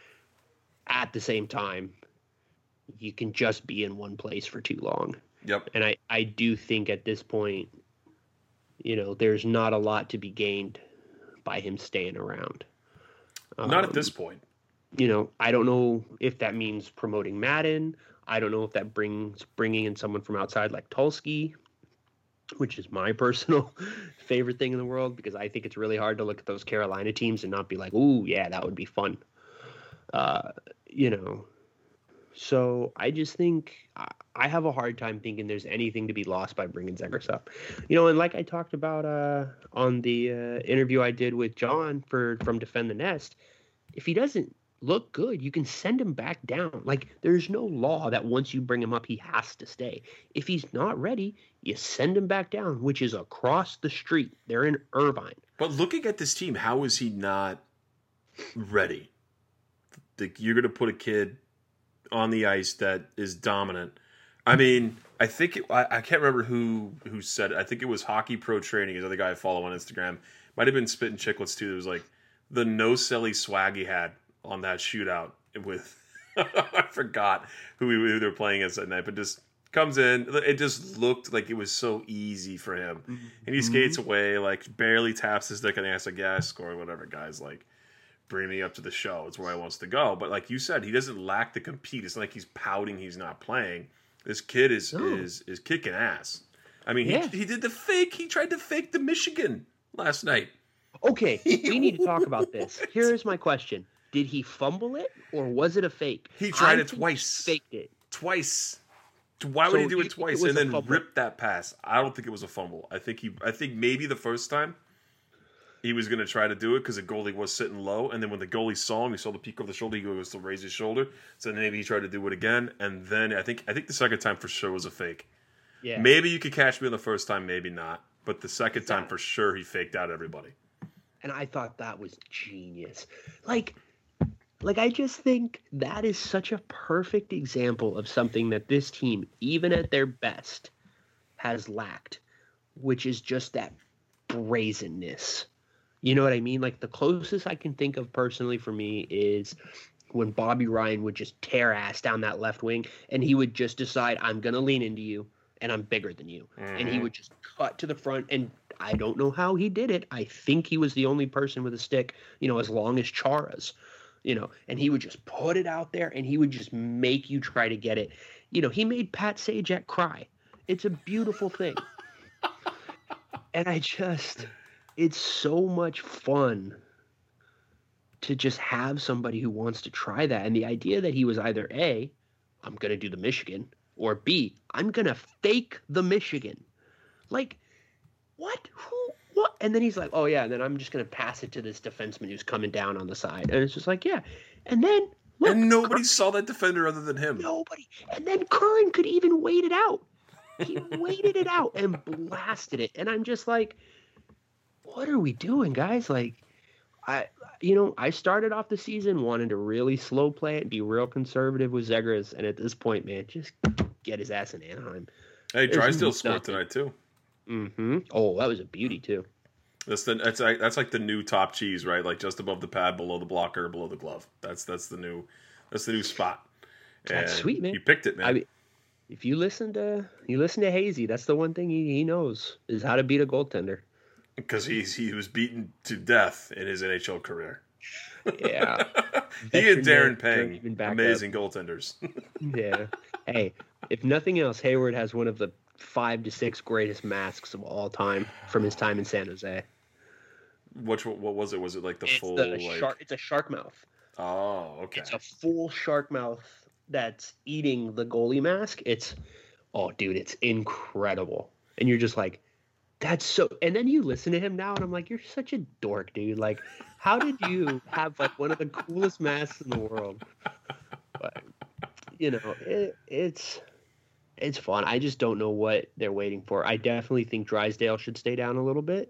At the same time, you can just be in one place for too long. Yep. And I do think at this point, you know, there's not a lot to be gained by him staying around. Not at this point. You know, I don't know if that means promoting Madden. I don't know if that bringing in someone from outside like Tulski, which is my personal favorite thing in the world, because I think it's really hard to look at those Carolina teams and not be like, ooh, yeah, that would be fun. You know, so I just think I have a hard time thinking there's anything to be lost by bringing Zegras up. You know, and like I talked about on the interview I did with John from Defend the Nest, if he doesn't look good, you can send him back down. Like, there's no law that once you bring him up, he has to stay. If he's not ready, you send him back down, which is across the street. They're in Irvine. But looking at this team, how is he not ready? You're going to put a kid on the ice that is dominant. I mean, I think I can't remember who said it. I think it was Hockey Pro Training, another guy I follow on Instagram. Might have been Spittin' Chicklets too. It was like the no-selly swag he had on that shootout with I forgot who they were playing against that night, but just comes in. It just looked like it was so easy for him, and he skates away, like barely taps his dick, and asks like, "Yeah, I scored, whatever." Guys, like, bring me up to the show. It's where I wants to go. But like you said, he doesn't lack the compete. It's not like he's pouting he's not playing. This kid is kicking ass. I mean, he did the fake. He tried to fake the Michigan last night. Okay, we need to talk about this. Here's my question. Did he fumble it, or was it a fake? He tried it twice. He faked it. Twice. Why would he do it twice and then rip that pass? I don't think it was a fumble. I think maybe the first time he was going to try to do it because the goalie was sitting low, and then when the goalie saw him, he saw the peak of the shoulder, he goes to raise his shoulder. So then maybe he tried to do it again, and then I think the second time for sure was a fake. Yeah. Maybe you could catch me on the first time, maybe not, but the second time for sure he faked out everybody. And I thought that was genius. Like I just think that is such a perfect example of something that this team, even at their best, has lacked, which is just that brazenness. You know what I mean? Like, the closest I can think of personally for me is when Bobby Ryan would just tear ass down that left wing, and he would just decide, I'm going to lean into you, and I'm bigger than you. Mm-hmm. And he would just cut to the front, and I don't know how he did it. I think he was the only person with a stick, you know, as long as Chara's. and he would just put it out there and he would just make you try to get it. He made Pat Sajak cry. It's a beautiful thing. And it's so much fun to just have somebody who wants to try that. And the idea that he was either A, I'm going to do the Michigan, or B, I'm going to fake the Michigan. Like, what? Who? What? And then he's like, oh, yeah, and then I'm just going to pass it to this defenseman who's coming down on the side. And it's just like, yeah. And then, look. And nobody saw that defender other than him. Nobody. And then Curran could even wait it out. He waited it out and blasted it. And I'm just like, what are we doing, guys? Like, I started off the season wanting to really slow play it, be real conservative with Zegras, and at this point, man, just get his ass in Anaheim. Hey, Drysdale scored tonight too. Mm-hmm. Oh, that was a beauty too. That's like the new top cheese, right? Like just above the pad, below the blocker, below the glove. That's the new spot. And that's sweet, man. You picked it, man. I mean, if you listen to Hazy, that's the one thing he knows is how to beat a goaltender. Because he was beaten to death in his NHL career. Yeah. He and Darren Pang, amazing goaltenders. Yeah. Hey, if nothing else, Hayward has one of the 5 to 6 greatest masks of all time from his time in San Jose. What was it? Was it like It's a shark mouth. Oh, okay. It's a full shark mouth that's eating the goalie mask. It's incredible. And you're just like, that's so. And then you listen to him now, and I'm like, you're such a dork, dude. Like, how did you have like one of the coolest masks in the world? But it's fun. I just don't know what they're waiting for. I definitely think Drysdale should stay down a little bit.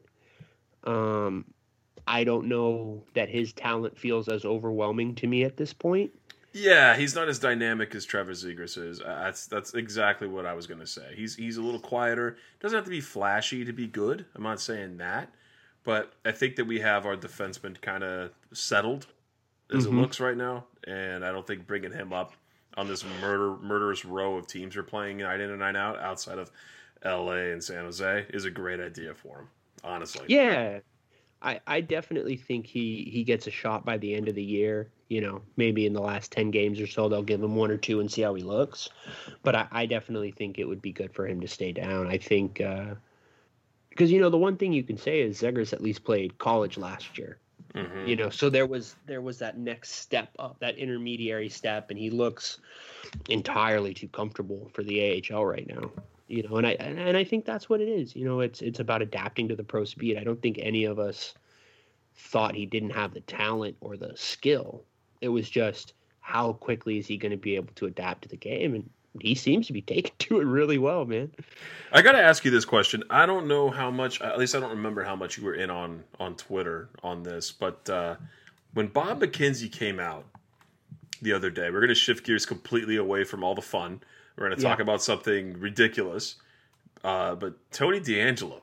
I don't know that his talent feels as overwhelming to me at this point. Yeah, he's not as dynamic as Trevor Zegras is. That's exactly what I was going to say. He's a little quieter. Doesn't have to be flashy to be good. I'm not saying that. But I think that we have our defenseman kind of settled as it looks right now. And I don't think bringing him up on this murderous row of teams we're playing night in and night out outside of L.A. and San Jose is a great idea for him, honestly. Yeah. I definitely think he gets a shot by the end of the year. Maybe in the last 10 games or so, they'll give him 1 or 2 and see how he looks. But I definitely think it would be good for him to stay down. I think because, the one thing you can say is Zegras at least played college last year. Mm-hmm. So there was that next step up, that intermediary step, and he looks entirely too comfortable for the AHL right now. And I think that's what it is. It's about adapting to the pro speed. I don't think any of us thought he didn't have the talent or the skill. It was just how quickly is he going to be able to adapt to the game, and he seems to be taking to it really well, man. I got to ask you this question. I don't know how much, at least I don't remember how much you were in on Twitter on this, but when Bob McKenzie came out the other day, we're going to shift gears completely away from all the fun. We're going to talk about something ridiculous. But Tony DeAngelo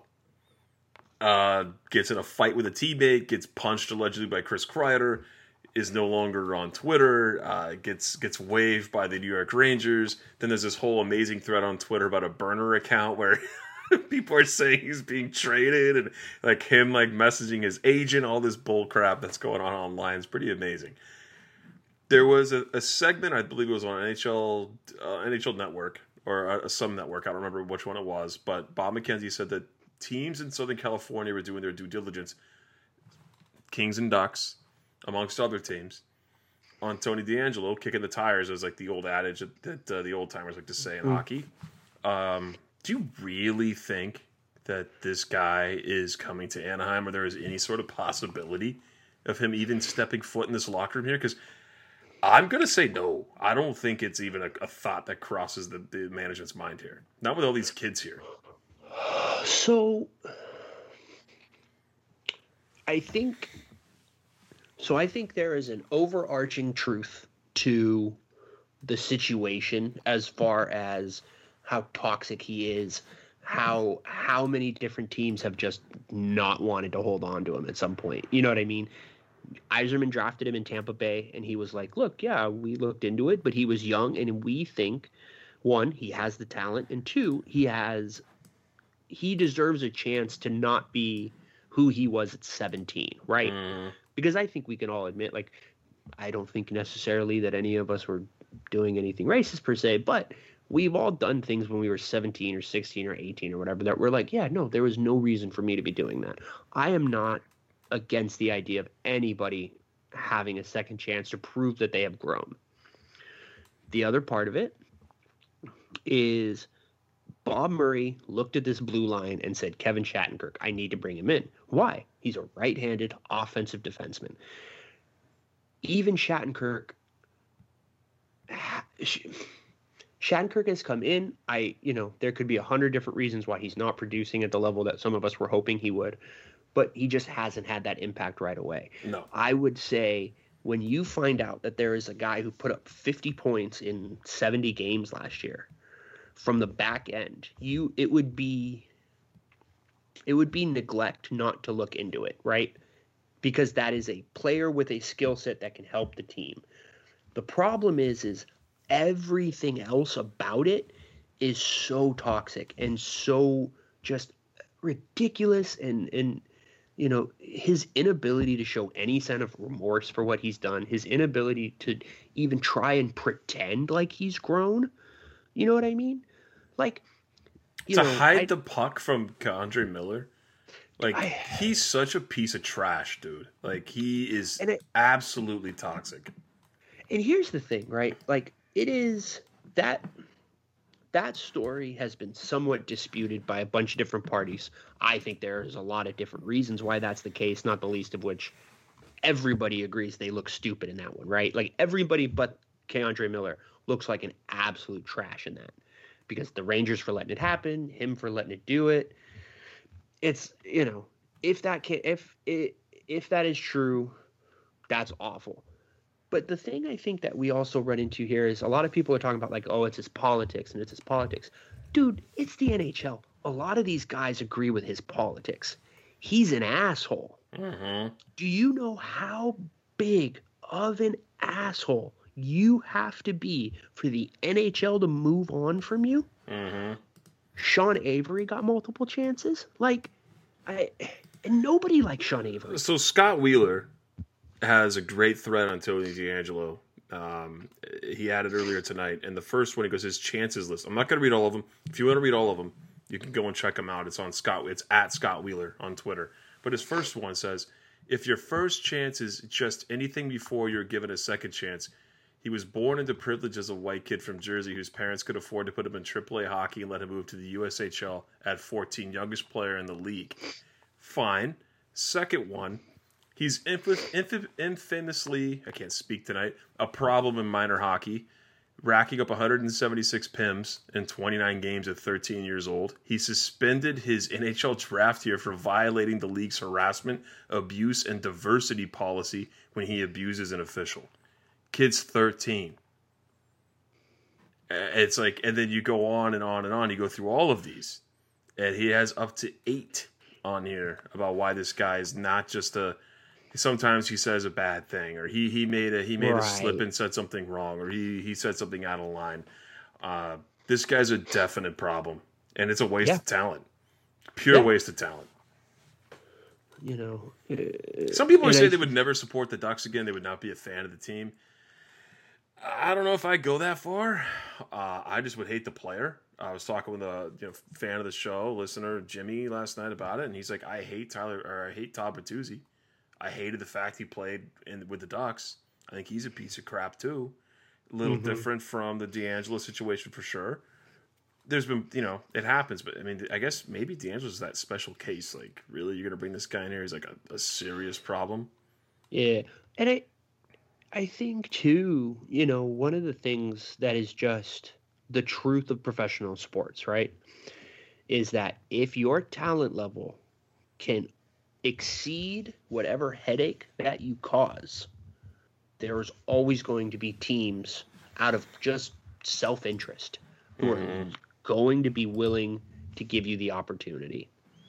gets in a fight with a teammate, gets punched allegedly by Chris Kreider, is no longer on Twitter, gets waived by the New York Rangers. Then there's this whole amazing thread on Twitter about a burner account where people are saying he's being traded and like him like messaging his agent, all this bull crap that's going on online. It's pretty amazing. There was a segment, I believe it was on NHL Network, or some network, I don't remember which one it was, but Bob McKenzie said that teams in Southern California were doing their due diligence, Kings and Ducks, amongst other teams, on Tony DeAngelo kicking the tires, as like the old adage that the old-timers like to say in hockey. Do you really think that this guy is coming to Anaheim, or there is any sort of possibility of him even stepping foot in this locker room here? Because I'm going to say no. I don't think it's even a thought that crosses the management's mind here. Not with all these kids here. So, I think there is an overarching truth to the situation as far as how toxic he is, how many different teams have just not wanted to hold on to him at some point. You know what I mean? Yzerman drafted him in Tampa Bay, and he was like, look, yeah, we looked into it, but he was young, and we think, 1, he has the talent, and 2, he deserves a chance to not be who he was at 17, right? Because I think we can all admit, like, I don't think necessarily that any of us were doing anything racist per se, but we've all done things when we were 17 or 16 or 18 or whatever that we're like, yeah, no, there was no reason for me to be doing that. I am not against the idea of anybody having a second chance to prove that they have grown. The other part of it is Bob Murray looked at this blue line and said, Kevin Shattenkirk, I need to bring him in. Why? He's a right-handed offensive defenseman. Even Shattenkirk has come in. There could be 100 different reasons why he's not producing at the level that some of us were hoping he would, but he just hasn't had that impact right away. No. I would say when you find out that there is a guy who put up 50 points in 70 games last year from the back end, it would be neglect not to look into it, right? Because that is a player with a skill set that can help the team. The problem is everything else about it is so toxic and so just ridiculous, and his inability to show any sign of remorse for what he's done, his inability to even try and pretend like he's grown. You know what I mean? Like, hide the puck from Andre Miller. Like, he's such a piece of trash, dude. Like, he is absolutely toxic. And here's the thing, right? Like, it is that story has been somewhat disputed by a bunch of different parties. I think there's a lot of different reasons why that's the case, not the least of which everybody agrees they look stupid in that one, right? Like, everybody but Keandre Miller looks like an absolute trash in that, because the Rangers for letting it happen, him for letting it do it. It's, if that is true, that's awful. But the thing I think that we also run into here is a lot of people are talking about, like, oh, it's his politics and it's his politics. Dude, it's the NHL. A lot of these guys agree with his politics. He's an asshole. Mm-hmm. Do you know how big of an asshole you have to be for the NHL to move on from you? Mm-hmm. Sean Avery got multiple chances. And nobody likes Sean Avery. So Scott Wheeler has a great thread on Tony DeAngelo. He had it earlier tonight, and the first one, he goes, his chances list. I'm not going to read all of them. If you want to read all of them, you can go and check them out. It's at Scott Wheeler on Twitter. But his first one says, if your first chance is just anything before you're given a second chance, he was born into privilege as a white kid from Jersey whose parents could afford to put him in AAA hockey and let him move to the USHL at 14, youngest player in the league. Fine. Second one, he's infamously, I can't speak tonight, a problem in minor hockey, racking up 176 PIMs in 29 games at 13 years old. He suspended his NHL draft year for violating the league's harassment, abuse, and diversity policy when he abuses an official. Kid's 13. It's like, and then you go on and on and on. You go through all of these, and he has up to 8 on here about why this guy is not just a. Sometimes he says a bad thing, or he made a slip and said something wrong, or he said something out of line. This guy's a definite problem, and it's a waste of talent, pure waste of talent. Some people say they would never support the Ducks again. They would not be a fan of the team. I don't know if I go that far. I just would hate the player. I was talking with a fan of the show, listener Jimmy, last night about it, and he's like, I hate Todd Bertuzzi. I hated the fact he played with the Ducks. I think he's a piece of crap too. A little different from the DeAngelo situation for sure. There's been, it happens, but I mean, I guess maybe DeAngelo's that special case. Like, really, you're gonna bring this guy in here? He's like a serious problem. Yeah, and I think too, one of the things that is just the truth of professional sports, right, is that if your talent level can exceed whatever headache that you cause, there's always going to be teams out of just self-interest who are going to be willing to give you the opportunity.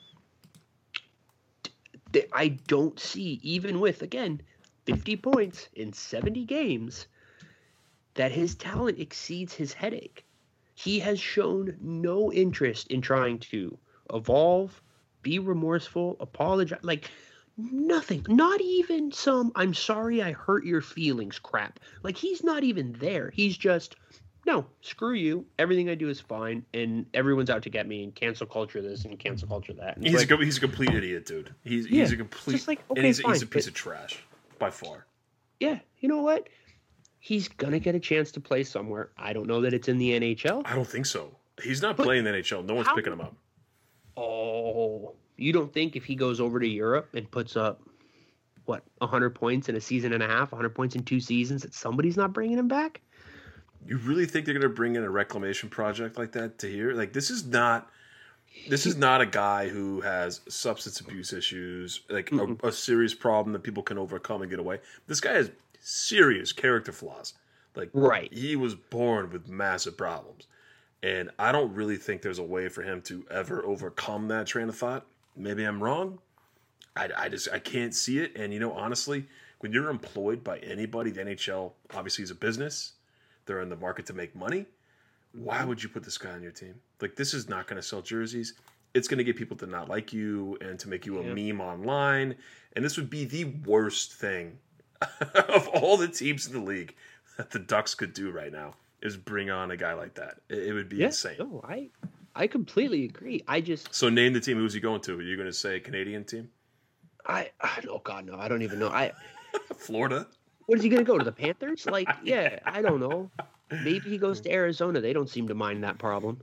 I don't see, even with, again, 50 points in 70 games, that his talent exceeds his headache. He has shown no interest in trying to evolve, be remorseful, apologize. Like, Nothing. Not even some "I'm sorry I hurt your feelings" crap. Like, he's not even there. He's just, no, screw you. Everything I do is fine, and everyone's out to get me, and cancel culture this and cancel culture that. And it's He's a complete idiot, dude. He's a complete just like, and okay, he's fine, a piece but- of trash by far. yeah, you know what? He's gonna get a chance to play somewhere. I don't know that it's in the NHL. I don't think so. He's not But playing the NHL. No one's how- picking him up. Oh, you don't think if he goes over to Europe and puts up, what, 100 points in a season and a half, 100 points in 2 seasons, that somebody's not bringing him back? You really think they're going to bring in a reclamation project like that to here? Like, this is not a guy who has substance abuse issues, like a serious problem that people can overcome and get away. This guy has serious character flaws. Like, Right. he was born with massive problems. And I don't really think there's a way for him to ever overcome that train of thought. Maybe I'm wrong. I can't see it. And, honestly, when you're employed by anybody, the NHL obviously is a business. They're in the market to make money. Why would you put this guy on your team? Like, this is not going to sell jerseys. It's going to get people to not like you and to make you a meme online. And this would be the worst thing of all the teams in the league that the Ducks could do right now is bring on a guy like that. It would be insane. No, I completely agree. So name the team. Who's he going to? Are you going to say a Canadian team? Oh God, no, I don't even know. Florida? What is he going to go to, the Panthers? Like, yeah, I don't know. Maybe he goes to Arizona. They don't seem to mind that problem.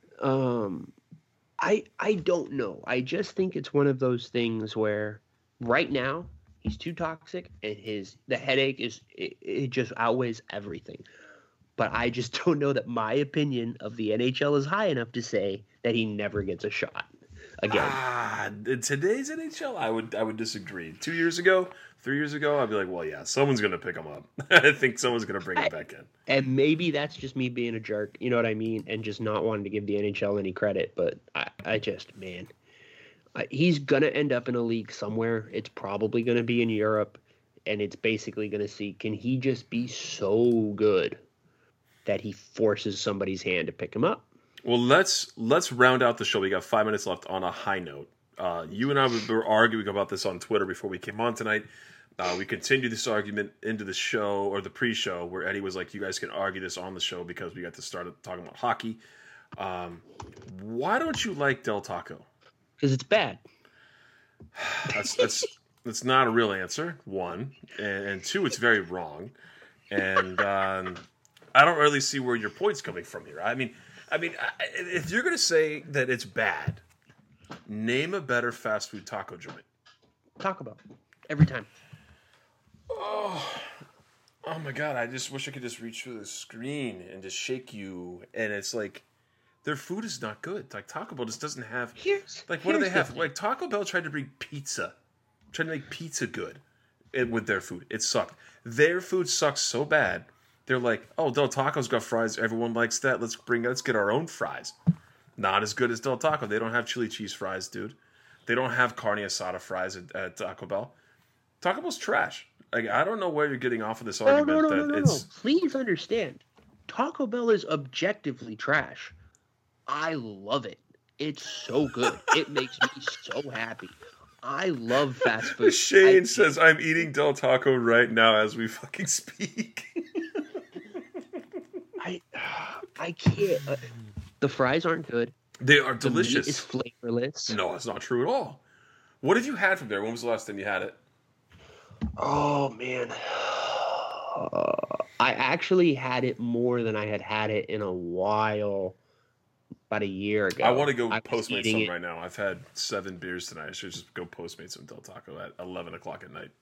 I don't know. I just think it's one of those things where right now he's too toxic, and the headache it just outweighs everything. But I just don't know that my opinion of the NHL is high enough to say that he never gets a shot again. In today's NHL, I would disagree. 2 years ago, 3 years ago, I'd be like, well, yeah, someone's going to pick him up. I think someone's going to bring him back in. And maybe that's just me being a jerk, you know what I mean? And just not wanting to give the NHL any credit. But I just, man, he's going to end up in a league somewhere. It's probably going to be in Europe. And it's basically going to see, can he just be so good that he forces somebody's hand to pick him up? Well, let's round out the show. We got 5 minutes left on a high note. You and I were arguing about this on Twitter before we came on tonight. We continued this argument into the show, or the pre-show, where Eddie was like, you guys can argue this on the show because we got to start talking about hockey. Why don't you like Del Taco? Because it's bad. That's not a real answer, one. And two, it's very wrong. And I don't really see where your point's coming from here. I mean, if you're going to say that it's bad, name a better fast food taco joint. Taco Bell. Every time. Oh my God. I just wish I could just reach through the screen and just shake you. And it's like, their food is not good. Like, Taco Bell just doesn't have... what do they have? Like, Taco Bell tried to bring pizza. Tried to make pizza good with their food. It sucked. Their food sucks so bad. They're like, oh, Del Taco's got fries. Everyone likes that. Let's get our own fries. Not as good as Del Taco. They don't have chili cheese fries, dude. They don't have carne asada fries at Taco Bell. Taco Bell's trash. Like, I don't know where you're getting off of this argument. No. Please understand. Taco Bell is objectively trash. I love it. It's so good. It makes me so happy. I love fast food. Shane says, I'm eating Del Taco right now as we fucking speak. I can't. The fries aren't good. They are delicious. The meat is flavorless. No, that's not true at all. What have you had from there? When was the last time you had it? Oh, man. I actually had it more than I had it in a while. About a year ago. I want to go Postmate some right now. I've had 7 beers tonight. I should just go Postmate some Del Taco at 11 o'clock at night.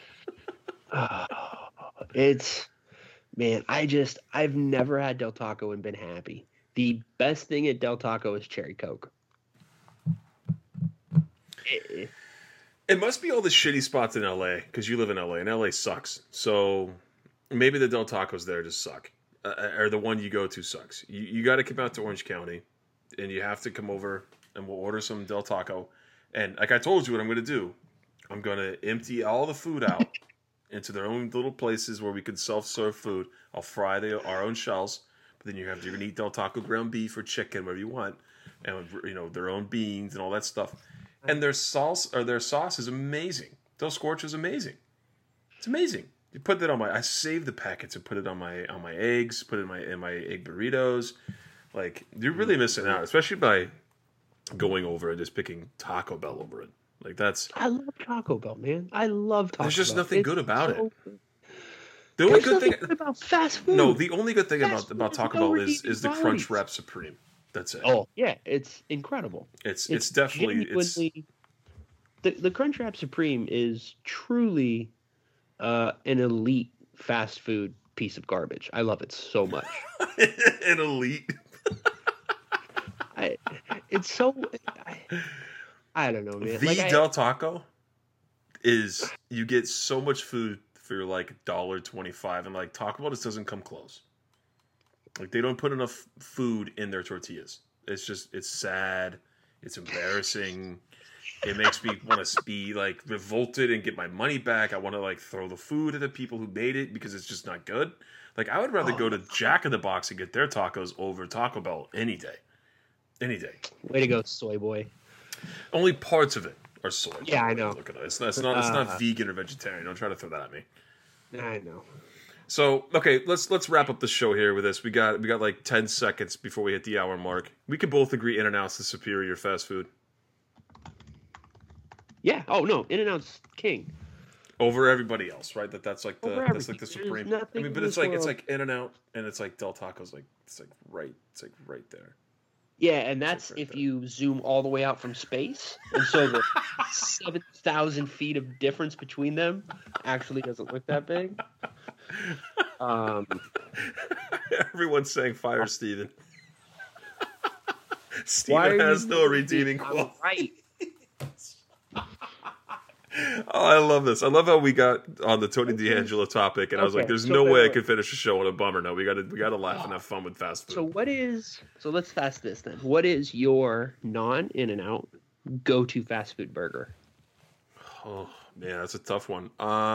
Man, I've never had Del Taco and been happy. The best thing at Del Taco is cherry Coke. It must be all the shitty spots in LA, because you live in LA, and LA sucks. So maybe the Del Tacos there just suck. Or the one you go to sucks. You got to come out to Orange County, and you have to come over, and we'll order some Del Taco. And like I told you what I'm going to do. I'm going to empty all the food out into their own little places where we can self-serve food. I'll fry our own shells, but then you're going to eat Del Taco ground beef or chicken, whatever you want, and their own beans and all that stuff. and their sauce is amazing. Del Scorcho is amazing. It's amazing. You put that on I save the packets and put it on my eggs. Put it in my egg burritos. Like you're really missing out, especially by going over and just picking Taco Bell over it. Like I love Taco Bell, man. I love Taco Bell. There's just nothing good about it. Good. The only There's good thing nothing good about fast food. No, the only good thing Fast about food Taco Bell is is the overeating Crunch Wrap Supreme. That's it. Oh yeah, it's incredible. It's definitely genuinely the Crunchwrap Supreme is truly an elite fast food piece of garbage. I love it so much. An elite. It's so. I don't know, man. The Del Taco is you get so much food for like $1.25, and like Taco Bell just doesn't come close. Like they don't put enough food in their tortillas. It's sad. It's embarrassing. It makes me want to be like revolted and get my money back. I want to like throw the food at the people who made it because it's just not good. Like I would rather go to Jack in the Box and get their tacos over Taco Bell any day. Any day. Way to go, soy boy. Only parts of it are soy. Yeah, I know. Look at it. It's not vegan or vegetarian. Don't try to throw that at me. I know. So okay, let's wrap up the show here with this. We got like 10 seconds before we hit the hour mark. We could both agree In-N-Out's the superior fast food. Yeah. Oh no, In-N-Out's king. Over everybody else, right? That's like the There's supreme. nothing I mean, but in it's this like world. In-N-Out and it's like Del Taco's like it's like right there. Yeah, and that's right if there. you zoom all the way out from space, and so the 7,000 feet of difference between them actually doesn't look that big. Everyone's saying fire Steven. Why are Steven has you no doing redeeming this? quality. I'm right. Oh, I love this. I love how we got on the Tony D'Angelo topic, and I was like, Okay, "There's so no wait, way I wait. could finish a show on a bummer." No, we got to laugh and have fun with fast food. So let's fast this then. What is your non-In-N-Out go-to fast food burger? Oh man, that's a tough one.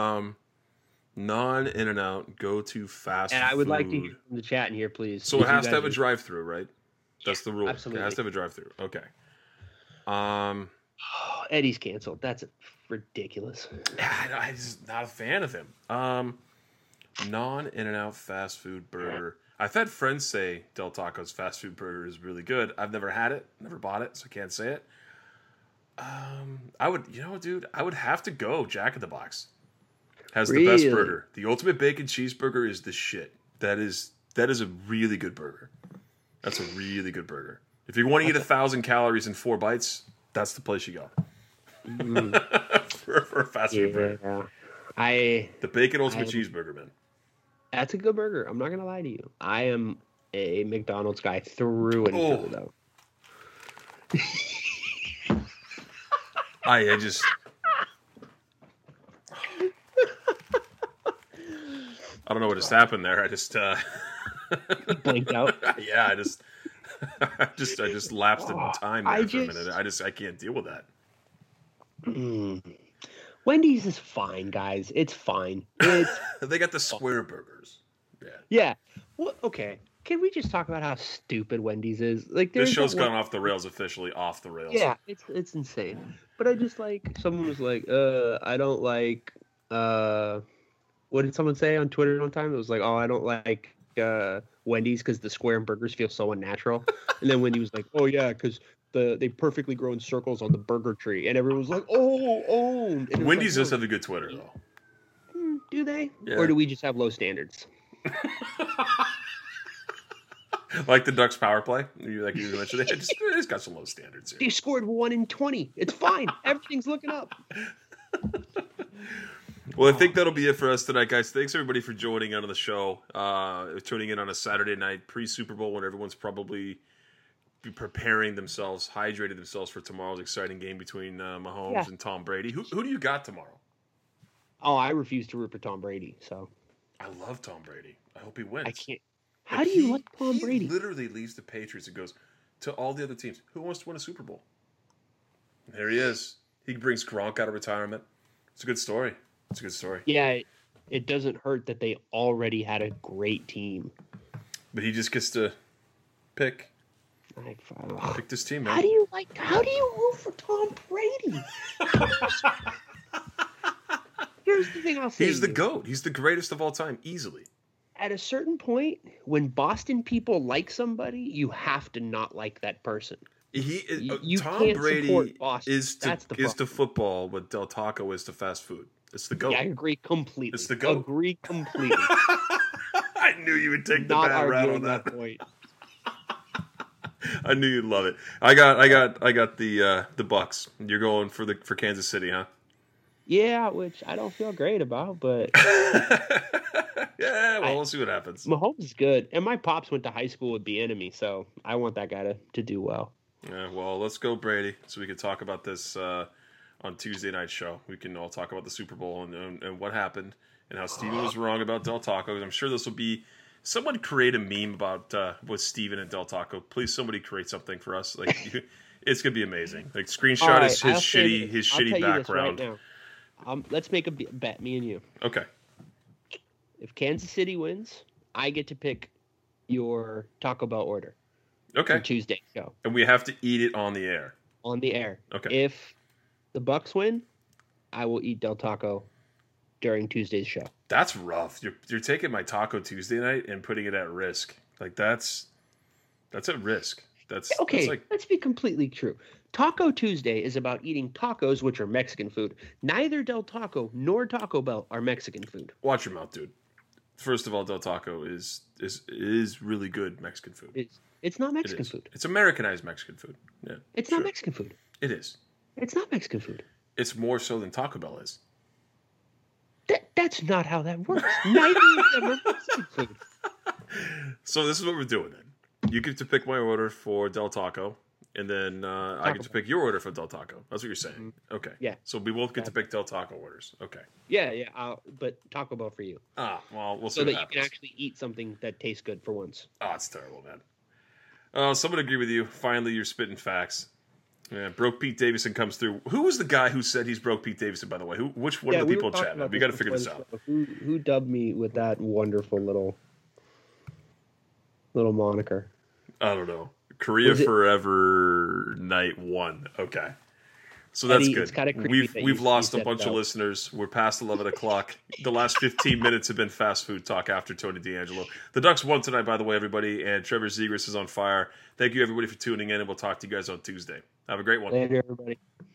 Non In-N-Out go to fast food. And I would like to hear from the chat in here, please. So it if you has to guys have a are- drive-through, right? That's the rule. absolutely. It has to have a drive-through. Okay. Oh, Eddie's canceled. That's ridiculous. I'm just not a fan of him. Non In-N-Out fast food burger. I've had friends say Del Taco's fast food burger is really good. I've never had it, never bought it, so I can't say it. I would, dude, I would have to go Jack in the Box. Has the best Really? burger. The ultimate bacon cheeseburger is the shit. That is a really good burger. That's a really good burger. If you want to eat 1,000 calories in 4 bites, that's the place you go. for a fast food burger. Yeah. The bacon ultimate cheeseburger, man. That's a good burger. I'm not gonna lie to you. I am a McDonald's guy through and through, though. I just. I don't know what just happened there. I just. Blinked out. Yeah, I just lapsed in time there for a minute. I can't deal with that. Wendy's is fine, guys. It's fine. It's They got the square burgers. Yeah. yeah. Well, okay. Can we just talk about how stupid Wendy's is? Like, This there's show's that one- gone off the rails officially, off the rails. Yeah, it's insane. But I just like someone was like, I don't like what did someone say on Twitter one time? It was like, oh, I don't like Wendy's because the square burgers feel so unnatural. And then Wendy was like, oh yeah, because they perfectly grow in circles on the burger tree, and everyone was like, oh, owned. And it was Wendy's like, does have a good Twitter though. do they? Yeah. Or do we just have low standards? Like the Ducks power play, you mentioned, they just got some low standards here. They scored 1 in 20. It's fine. Everything's looking up. Well, I think that'll be it for us tonight, guys. Thanks everybody for joining in on the show. Tuning in on a Saturday night pre-Super Bowl when everyone's probably preparing themselves, hydrating themselves for tomorrow's exciting game between Mahomes and Tom Brady. Who do you got tomorrow? Oh, I refuse to root for Tom Brady. So I love Tom Brady. I hope he wins. I can't. How do you like Tom Brady? He literally leaves the Patriots and goes to all the other teams. Who wants to win a Super Bowl? And there he is. He brings Gronk out of retirement. It's a good story. It's a good story. Yeah, it doesn't hurt that they already had a great team. But he just gets to pick. Pick this team, How man. do you root for Tom Brady? Here's the thing I'll say. He's to the you. GOAT. He's the greatest of all time, easily. At a certain point, when Boston people like somebody, you have to not like that person. You Tom can't Brady support Boston. is That's the to problem. football what Del Taco is to fast food. It's the GOAT. Yeah, I agree completely. It's the GOAT. Agree completely. I knew you would take the Not bad route arguing on that. point. I knew you'd love it. I got the Bucks. You're going for Kansas City, huh? Yeah, which I don't feel great about, but Yeah, well, we'll see what happens. Mahomes is good. And my pops went to high school with Bieniemy, so I want that guy to do well. Yeah, well, let's go Brady, so we can talk about this on Tuesday night show. We can all talk about the Super Bowl and what happened and how Steven was wrong about Del Taco. I'm sure this will be. Someone create a meme about with Steven and Del Taco. Please, somebody create something for us. Like, it's gonna be amazing. Like, screenshot All right, his I'll say shitty this. I'll tell you this background. right now. Let's make a bet, me and you. Okay. If Kansas City wins, I get to pick your Taco Bell order for Okay. Tuesday show And we have to eat it on the air. on the air. Okay. If the Bucks win, I will eat Del Taco during Tuesday's show. That's rough. You're taking my Taco Tuesday night and putting it at risk. Like, that's at risk. That's Okay, like, let's be completely true. Taco Tuesday is about eating tacos, which are Mexican food. Neither Del Taco nor Taco Bell are Mexican food. watch your mouth, dude. First of all, Del Taco is really good Mexican food. It's not It Mexican is. food. It's Americanized Mexican food. Yeah. It's sure. not Mexican food. It is. It's not Mexican food. It's more so than Taco Bell is. That's not how that works. Neither of them are Mexican food. So this is what we're doing then. You get to pick my order for Del Taco, and then I get to pick your order for Del Taco. That's what you're saying. Okay. Yeah. So we both get to pick Del Taco orders. Okay. Yeah. But Taco Bell for you, Ah, well, we'll see so what that you happens. can actually eat something that tastes good for once. Oh, it's terrible, man. Someone agree with you. Finally, you're spitting facts. Yeah, broke Pete Davidson comes through. Who was the guy who said he's broke Pete Davidson, by the way? Which one of the people in chat? Man? We got to figure this out. Who dubbed me with that wonderful little moniker? I don't know. Korea Was it- Forever Night 1. Okay. So that's Eddie, good. it's kinda creepy that We've you lost a said bunch that. of listeners. We're past 11 o'clock. The last 15 minutes have been fast food talk after Tony D'Angelo. The Ducks won tonight, by the way, everybody, and Trevor Zegras is on fire. Thank you, everybody, for tuning in, and we'll talk to you guys on Tuesday. Have a great one. Later, everybody.